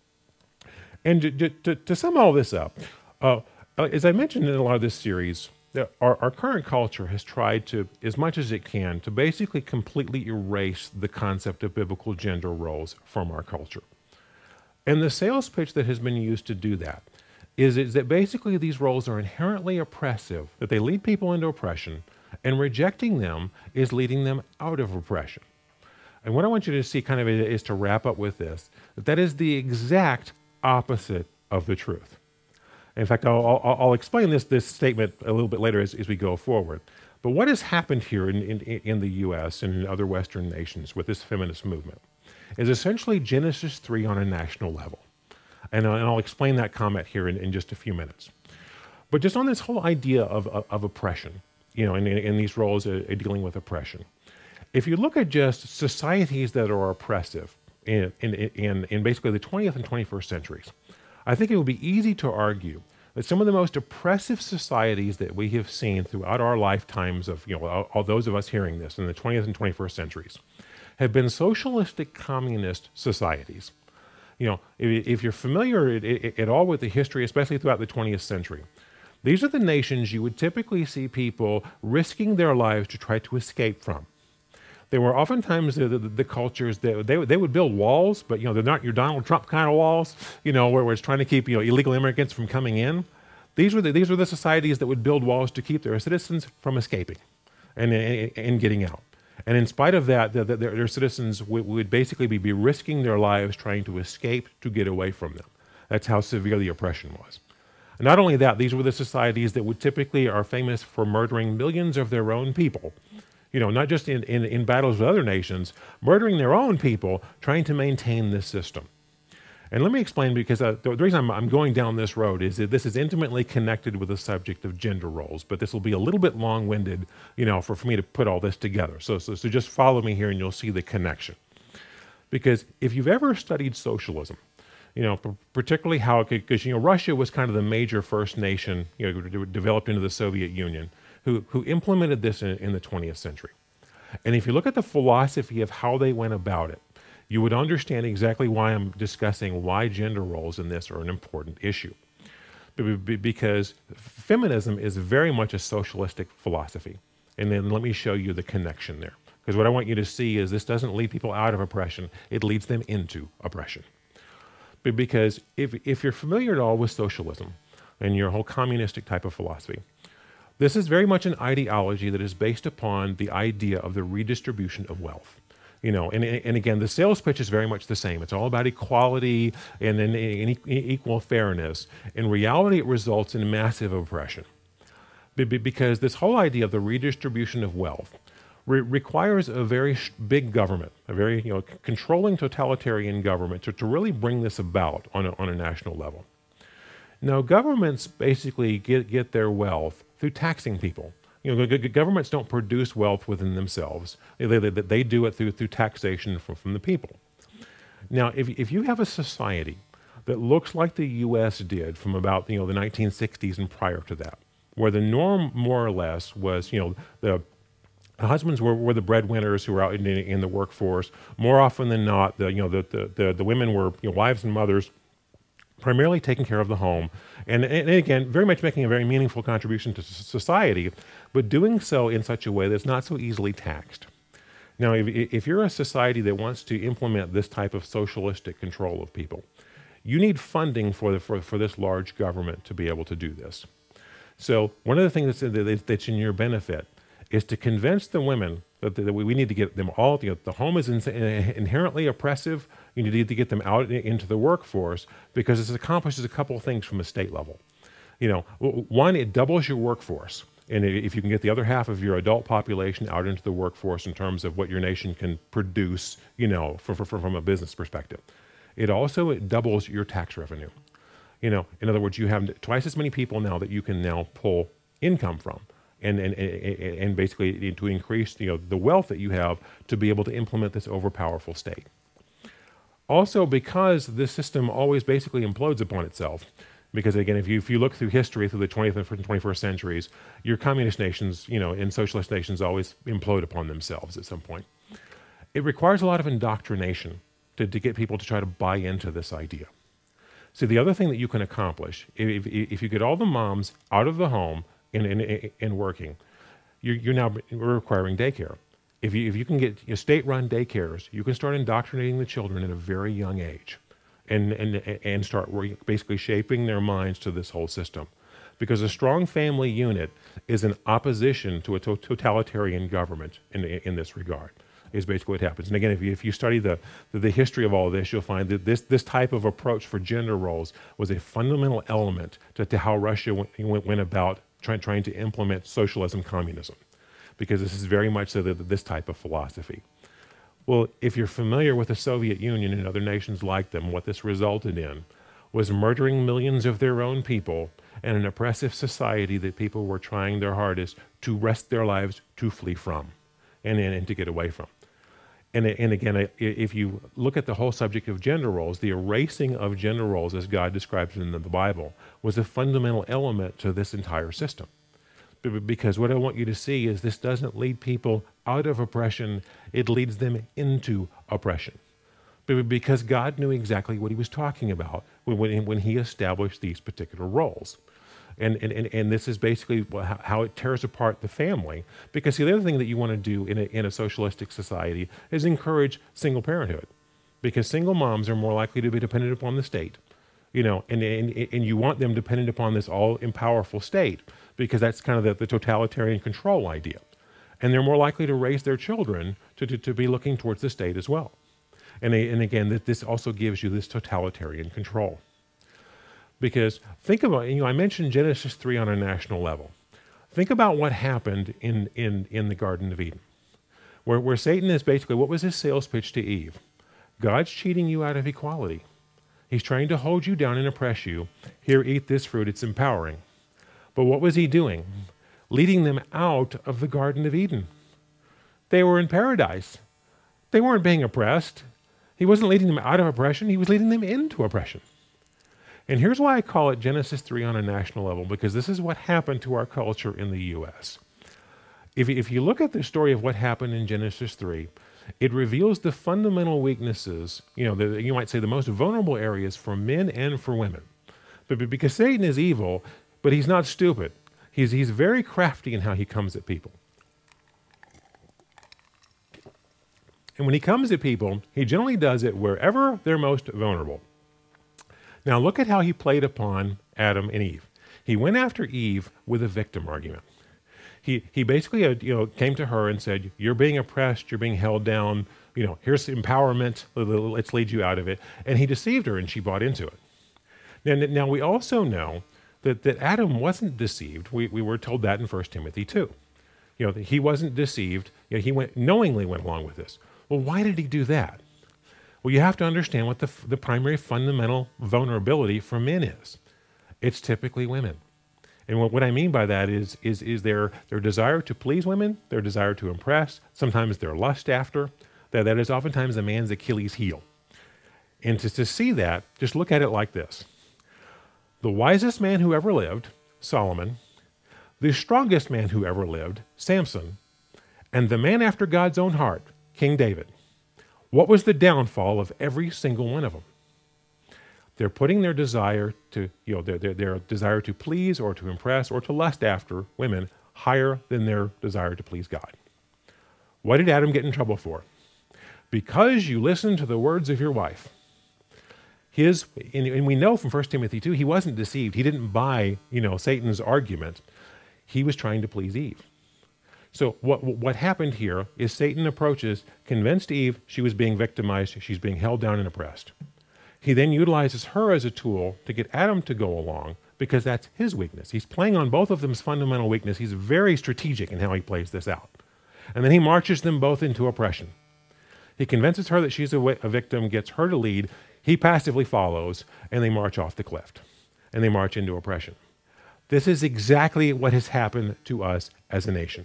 And to, to, to sum all this up, uh, as I mentioned in a lot of this series, our, our current culture has tried to, as much as it can, to basically completely erase the concept of biblical gender roles from our culture. And the sales pitch that has been used to do that is, is that basically these roles are inherently oppressive, that they lead people into oppression, and rejecting them is leading them out of oppression. And what I want you to see kind of is to wrap up with this, that that is the exact opposite of the truth. In fact, I'll, I'll, I'll explain this, this statement a little bit later as, as we go forward. But what has happened here in, in, in the U S and in other Western nations with this feminist movement is essentially Genesis three on a national level. And, uh, and I'll explain that comment here in, in just a few minutes. But just on this whole idea of, of, of oppression, you know, in, in, in these roles uh, dealing with oppression. If you look at just societies that are oppressive in, in, in, in basically the twentieth and twenty-first centuries, I think it would be easy to argue that some of the most oppressive societies that we have seen throughout our lifetimes of, you know, all, all those of us hearing this in the twentieth and twenty-first centuries have been socialistic communist societies. You know, if, if you're familiar at, at, at all with the history, especially throughout the twentieth century, these are the nations you would typically see people risking their lives to try to escape from. They were oftentimes the, the, the cultures that they, they would build walls, but, you know, they're not your Donald Trump kind of walls, you know, where, where it's trying to keep, you know, illegal immigrants from coming in. These were the, these were the societies that would build walls to keep their citizens from escaping and, and, and getting out. And in spite of that, the, the, their, their citizens would, would basically be, be risking their lives trying to escape to get away from them. That's how severe the oppression was. And not only that, these were the societies that would typically are famous for murdering millions of their own people. You know, not just in, in, in battles with other nations, murdering their own people, trying to maintain this system. And let me explain, because uh, the, the reason I'm, I'm going down this road is that this is intimately connected with the subject of gender roles, but this will be a little bit long-winded, you know, for, for me to put all this together. So, so, so just follow me here and you'll see the connection. Because if you've ever studied socialism, you know, particularly how, because, you know, Russia was kind of the major first nation, you know, developed into the Soviet Union, who, who implemented this in, in the twentieth century. And if you look at the philosophy of how they went about it, you would understand exactly why I'm discussing why gender roles in this are an important issue. Because feminism is very much a socialistic philosophy. And then let me show you the connection there. Because what I want you to see is this doesn't lead people out of oppression, it leads them into oppression. But because if, if you're familiar at all with socialism and your whole communistic type of philosophy, this is very much an ideology that is based upon the idea of the redistribution of wealth. You know, and, and again, the sales pitch is very much the same. It's all about equality and, and, and equal fairness. In reality, it results in massive oppression. Because this whole idea of the redistribution of wealth re- requires a very sh- big government, a very, you know, controlling totalitarian government to, to really bring this about on a, on a national level. Now, governments basically get, get their wealth through taxing people. You know, governments don't produce wealth within themselves. They, they, they do it through, through taxation from, from the people. Now, if, if you have a society that looks like the U S did from about, you know, the nineteen sixties and prior to that, where the norm more or less was, you know, the, the husbands were, were the breadwinners who were out in, in the workforce. More often than not, the, you know, the, the, the, the women were, you know, wives and mothers, primarily taking care of the home, and, and again, very much making a very meaningful contribution to society, but doing so in such a way that's not so easily taxed. Now, if, if you're a society that wants to implement this type of socialistic control of people, you need funding for, the, for, for this large government to be able to do this. So one of the things that's, that's in your benefit is to convince the women that, that we need to get them all, you know, the home is in, inherently oppressive. You need to get them out into the workforce because it accomplishes a couple of things from a state level. You know, one, it doubles your workforce. And if you can get the other half of your adult population out into the workforce in terms of what your nation can produce, you know, from, from, from a business perspective, it also it doubles your tax revenue. You know, in other words, you have twice as many people now that you can now pull income from, and and and, and basically to increase, you know, the wealth that you have to be able to implement this overpowerful state. Also, because this system always basically implodes upon itself. Because again, if you if you look through history through the twentieth and twenty-first centuries, your communist nations, you know, and socialist nations always implode upon themselves at some point. It requires a lot of indoctrination to, to get people to try to buy into this idea. So the other thing that you can accomplish, if, if you get all the moms out of the home and, and, and working, you're, you're now requiring daycare. If you, if you can get you know, state-run daycares, you can start indoctrinating the children at a very young age. And, and and start basically shaping their minds to this whole system. Because a strong family unit is in opposition to a to- totalitarian government in, in this regard, is basically what happens. And again, if you, if you study the, the, the history of all of this, you'll find that this, this type of approach for gender roles was a fundamental element to, to how Russia went, went, went about try, trying to implement socialism, communism. Because this is very much so that this type of philosophy. Well, if you're familiar with the Soviet Union and other nations like them, what this resulted in was murdering millions of their own people and an oppressive society that people were trying their hardest to wrest their lives to flee from and, and, and to get away from. And, and again, if you look at the whole subject of gender roles, the erasing of gender roles as God describes it in the Bible was a fundamental element to this entire system. Because what I want you to see is this doesn't lead people out of oppression, it leads them into oppression. Because God knew exactly what he was talking about when, when he established these particular roles. And, and, and this is basically how it tears apart the family. Because see, the other thing that you want to do in a, in a socialistic society is encourage single parenthood. Because single moms are more likely to be dependent upon the state. You know, and, and, and you want them dependent upon this all-powerful state, because that's kind of the, the totalitarian control idea. And they're more likely to raise their children to, to, to be looking towards the state as well. And, and again, this also gives you this totalitarian control. Because think about, you know, I mentioned Genesis three on a national level. Think about what happened in, in, in the Garden of Eden, where, where Satan is basically, what was his sales pitch to Eve? God's cheating you out of equality. He's trying to hold you down and oppress you. Here, eat this fruit, it's empowering. But what was he doing? Leading them out of the Garden of Eden. They were in paradise. They weren't being oppressed. He wasn't leading them out of oppression, he was leading them into oppression. And here's why I call it Genesis three on a national level, because this is what happened to our culture in the U S. If, if you look at the story of what happened in Genesis three, it reveals the fundamental weaknesses, you know, the, you might say the most vulnerable areas for men and for women. But, but because Satan is evil, but he's not stupid. He's, he's very crafty in how he comes at people. And when he comes at people, he generally does it wherever they're most vulnerable. Now look at how he played upon Adam and Eve. He went after Eve with a victim argument. He he basically uh, you know came to her and said, "You're being oppressed. You're being held down. You know, here's empowerment. Let's lead you out of it." And he deceived her, and she bought into it. Now, now we also know that, that Adam wasn't deceived. We we were told that in First Timothy two. You know, that he wasn't deceived. You know, he went knowingly went along with this. Well, why did he do that? Well, you have to understand what the the primary fundamental vulnerability for men is. It's typically women. And what, what I mean by that is is is their their desire to please women, their desire to impress, sometimes their lust after. That that is oftentimes a man's Achilles heel. And to, to see that, just look at it like this. The wisest man who ever lived, Solomon, the strongest man who ever lived, Samson, and the man after God's own heart, King David. What was the downfall of every single one of them? They're putting their desire to, you know, their, their, their desire to please or to impress or to lust after women higher than their desire to please God. What did Adam get in trouble for? Because you listened to the words of your wife. His, and, and we know from First Timothy two, he wasn't deceived. He didn't buy, you know, Satan's argument. He was trying to please Eve. So what what happened here is Satan approaches, convinced Eve she was being victimized, she's being held down and oppressed. He then utilizes her as a tool to get Adam to go along because that's his weakness. He's playing on both of them's fundamental weakness. He's very strategic in how he plays this out. And then he marches them both into oppression. He convinces her that she's a, a victim, gets her to lead. He passively follows, and they march off the cliff. And they march into oppression. This is exactly what has happened to us as a nation.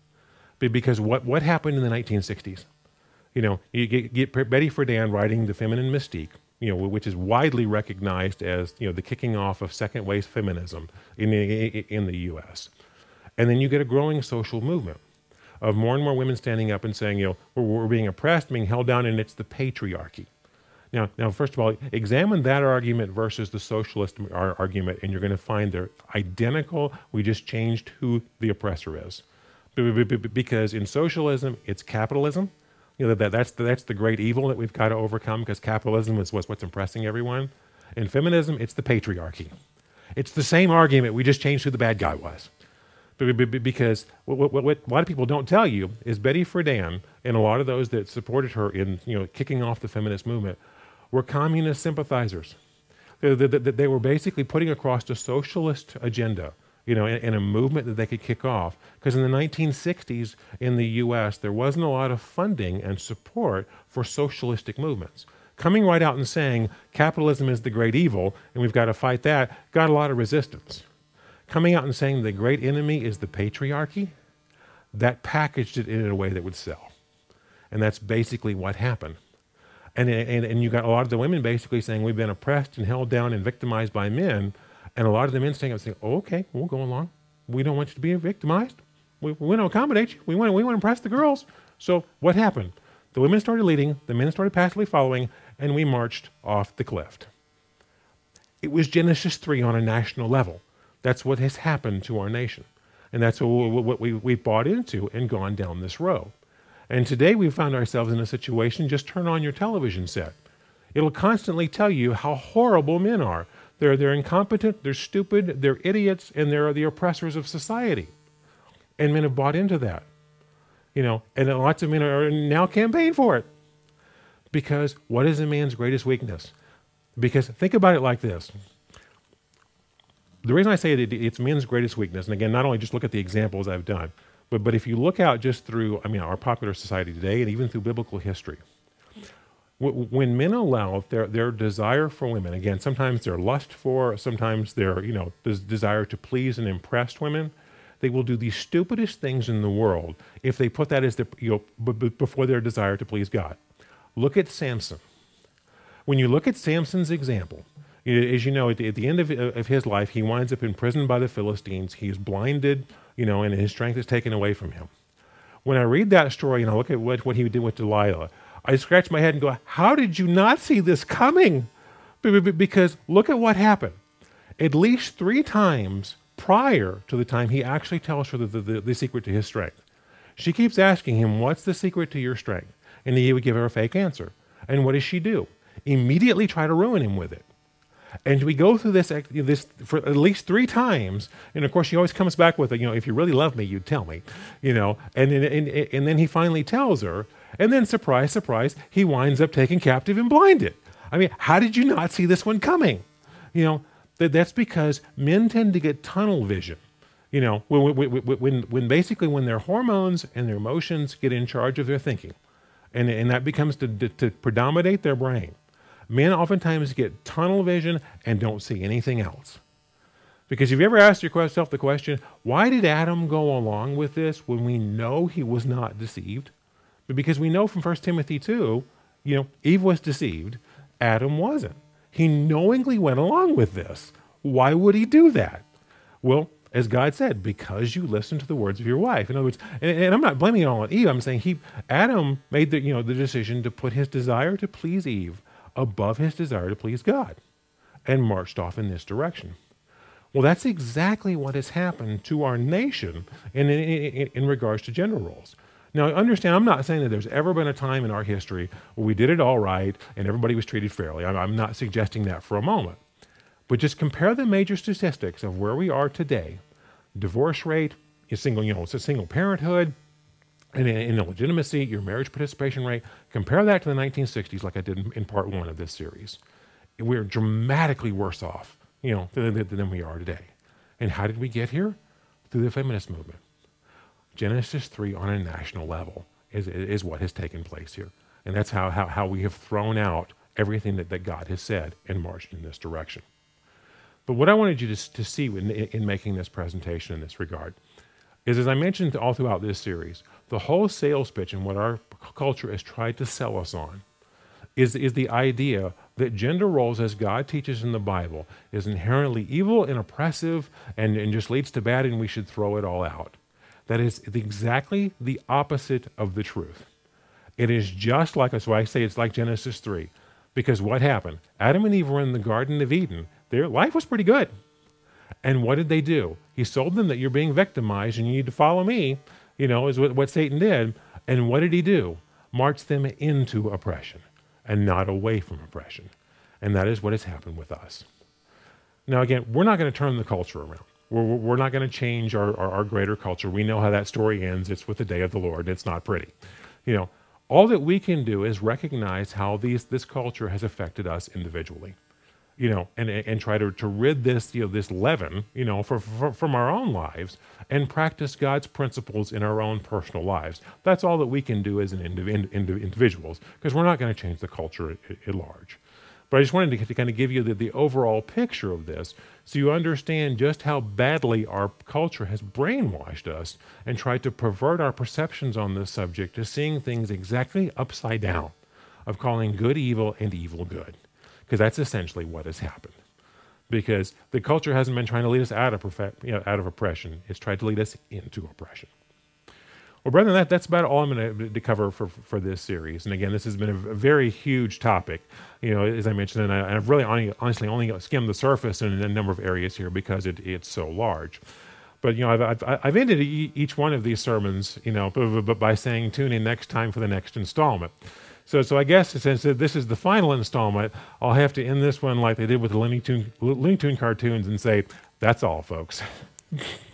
Because what, what happened in the nineteen sixties? You know, you get, get Betty Friedan writing The Feminine Mystique, you know, which is widely recognized as, you know, the kicking off of second wave feminism in the, in the U S. And then you get a growing social movement of more and more women standing up and saying, you know, we're, we're being oppressed, being held down, and it's the patriarchy. Now, now, first of all, examine that argument versus the socialist ar- argument, and you're going to find they're identical. We just changed who the oppressor is. Because in socialism, it's capitalism. You know, that, that's, the, that's the great evil that we've got to overcome, because capitalism is what's, what's impressing everyone. In feminism, it's the patriarchy. It's the same argument. We just changed who the bad guy was. Because what, what, what a lot of people don't tell you is Betty Friedan and a lot of those that supported her in, you know, kicking off the feminist movement were communist sympathizers. They, they, they were basically putting across a socialist agenda, you know, in, in a movement that they could kick off. Because in the nineteen sixties in the U S, there wasn't a lot of funding and support for socialistic movements. Coming right out and saying capitalism is the great evil and we've got to fight that got a lot of resistance. Coming out and saying the great enemy is the patriarchy, that packaged it in a way that would sell. And that's basically what happened. And, and, and you got a lot of the women basically saying we've been oppressed and held down and victimized by men, and a lot of the men standing up saying, oh, okay, we'll go along. We don't want you to be victimized. We, we want to accommodate you. We want, we want to impress the girls. So what happened? The women started leading, the men started passively following, and we marched off the cliff. It was Genesis three on a national level. That's what has happened to our nation. And that's what we, we've bought into and gone down this road. And today we found ourselves in a situation, just turn on your television set. It'll constantly tell you how horrible men are. They're, they're incompetent, they're stupid, they're idiots, and they're the oppressors of society. And men have bought into that. You know, and lots of men are now campaigning for it. Because what is a man's greatest weakness? Because think about it like this. The reason I say it, it's men's greatest weakness, and again, not only just look at the examples I've done, but, but if you look out just through, I mean, our popular society today and even through biblical history, when men allow their, their desire for women, again, sometimes their lust for, sometimes their, you know, des- desire to please and impress women, they will do the stupidest things in the world if they put that as their, you know, b- b- before their desire to please God. Look at Samson. When you look at Samson's example, as you know, at the, at the end of, of his life, he winds up imprisoned by the Philistines. He is blinded, you know, and his strength is taken away from him. When I read that story and I look at what, what he did with Delilah, I scratch my head and go, how did you not see this coming? Because look at what happened. At least three times prior to the time he actually tells her the, the, the secret to his strength, she keeps asking him, what's the secret to your strength? And he would give her a fake answer. And what does she do? Immediately try to ruin him with it. And we go through this this for at least three times, and of course she always comes back with, a, you know, if you really love me, you'd tell me, you know. And and, and and then he finally tells her, and then surprise, surprise, he winds up taken captive and blinded. I mean, how did you not see this one coming? You know, that that's because men tend to get tunnel vision. You know, when when when, when basically when their hormones and their emotions get in charge of their thinking, and and that becomes to to predominate their brain. Men oftentimes get tunnel vision and don't see anything else. Because have you ever asked yourself the question, why did Adam go along with this when we know he was not deceived? But because we know from First Timothy two, you know, Eve was deceived, Adam wasn't. He knowingly went along with this. Why would he do that? Well, as God said, because you listen to the words of your wife. In other words, and, and I'm not blaming it all on Eve. I'm saying he, Adam made the, you know, the decision to put his desire to please Eve above his desire to please God. and marched off in this direction. Well, that's exactly what has happened to our nation in, in, in, in regards to gender roles. Now, understand, I'm not saying that there's ever been a time in our history where we did it all right and everybody was treated fairly. I'm, I'm not suggesting that for a moment. But just compare the major statistics of where we are today. Divorce rate, is single, you know, it's a single parenthood, and in illegitimacy, your marriage participation rate. Compare that to the nineteen sixties, like I did in, in part one of this series. We're dramatically worse off, you know, than, than we are today. And how did we get here? Through the feminist movement. Genesis three on a national level is, is what has taken place here. And that's how, how, how we have thrown out everything that, that God has said and marched in this direction. But what I wanted you to, to see in, in making this presentation in this regard is, as I mentioned all throughout this series, the whole sales pitch and what our culture has tried to sell us on is, is the idea that gender roles, as God teaches in the Bible, is inherently evil and oppressive and, and just leads to bad, and we should throw it all out. That is exactly the opposite of the truth. It is just like, that's why I say it's like Genesis three. Because what happened? Adam and Eve were in the Garden of Eden. Their life was pretty good. And what did they do? He told them that you're being victimized and you need to follow me, you know, is what, what Satan did. And what did he do? March them into oppression and not away from oppression. And that is what has happened with us. Now, again, we're not going to turn the culture around. We're, we're not going to change our, our, our greater culture. We know how that story ends. It's with the day of the Lord. It's not pretty. You know, all that we can do is recognize how these, this culture has affected us individually. You know, and and try to, to rid this, you know, this leaven, you know, for, for, from our own lives and practice God's principles in our own personal lives. That's all that we can do as an indiv- indiv- individuals, because we're not going to change the culture at, at large. But I just wanted to, to kind of give you the, the overall picture of this so you understand just how badly our culture has brainwashed us and tried to pervert our perceptions on this subject to seeing things exactly upside down, of calling good evil and evil good. Because that's essentially what has happened. Because the culture hasn't been trying to lead us out of, perfect, you know, out of oppression. It's tried to lead us into oppression. Well, brethren, that, that's about all I'm going to cover for, for this series. And again, this has been a, a very huge topic, you know, as I mentioned, and, I, and I've really only, honestly only skimmed the surface in a number of areas here because it, it's so large. But, you know, I've, I've, I've ended each one of these sermons, you know, but by saying tune in next time for the next installment. So, so I guess since this is the final installment, I'll have to end this one like they did with the Looney Tune, Looney Tune cartoons and say, that's all, folks.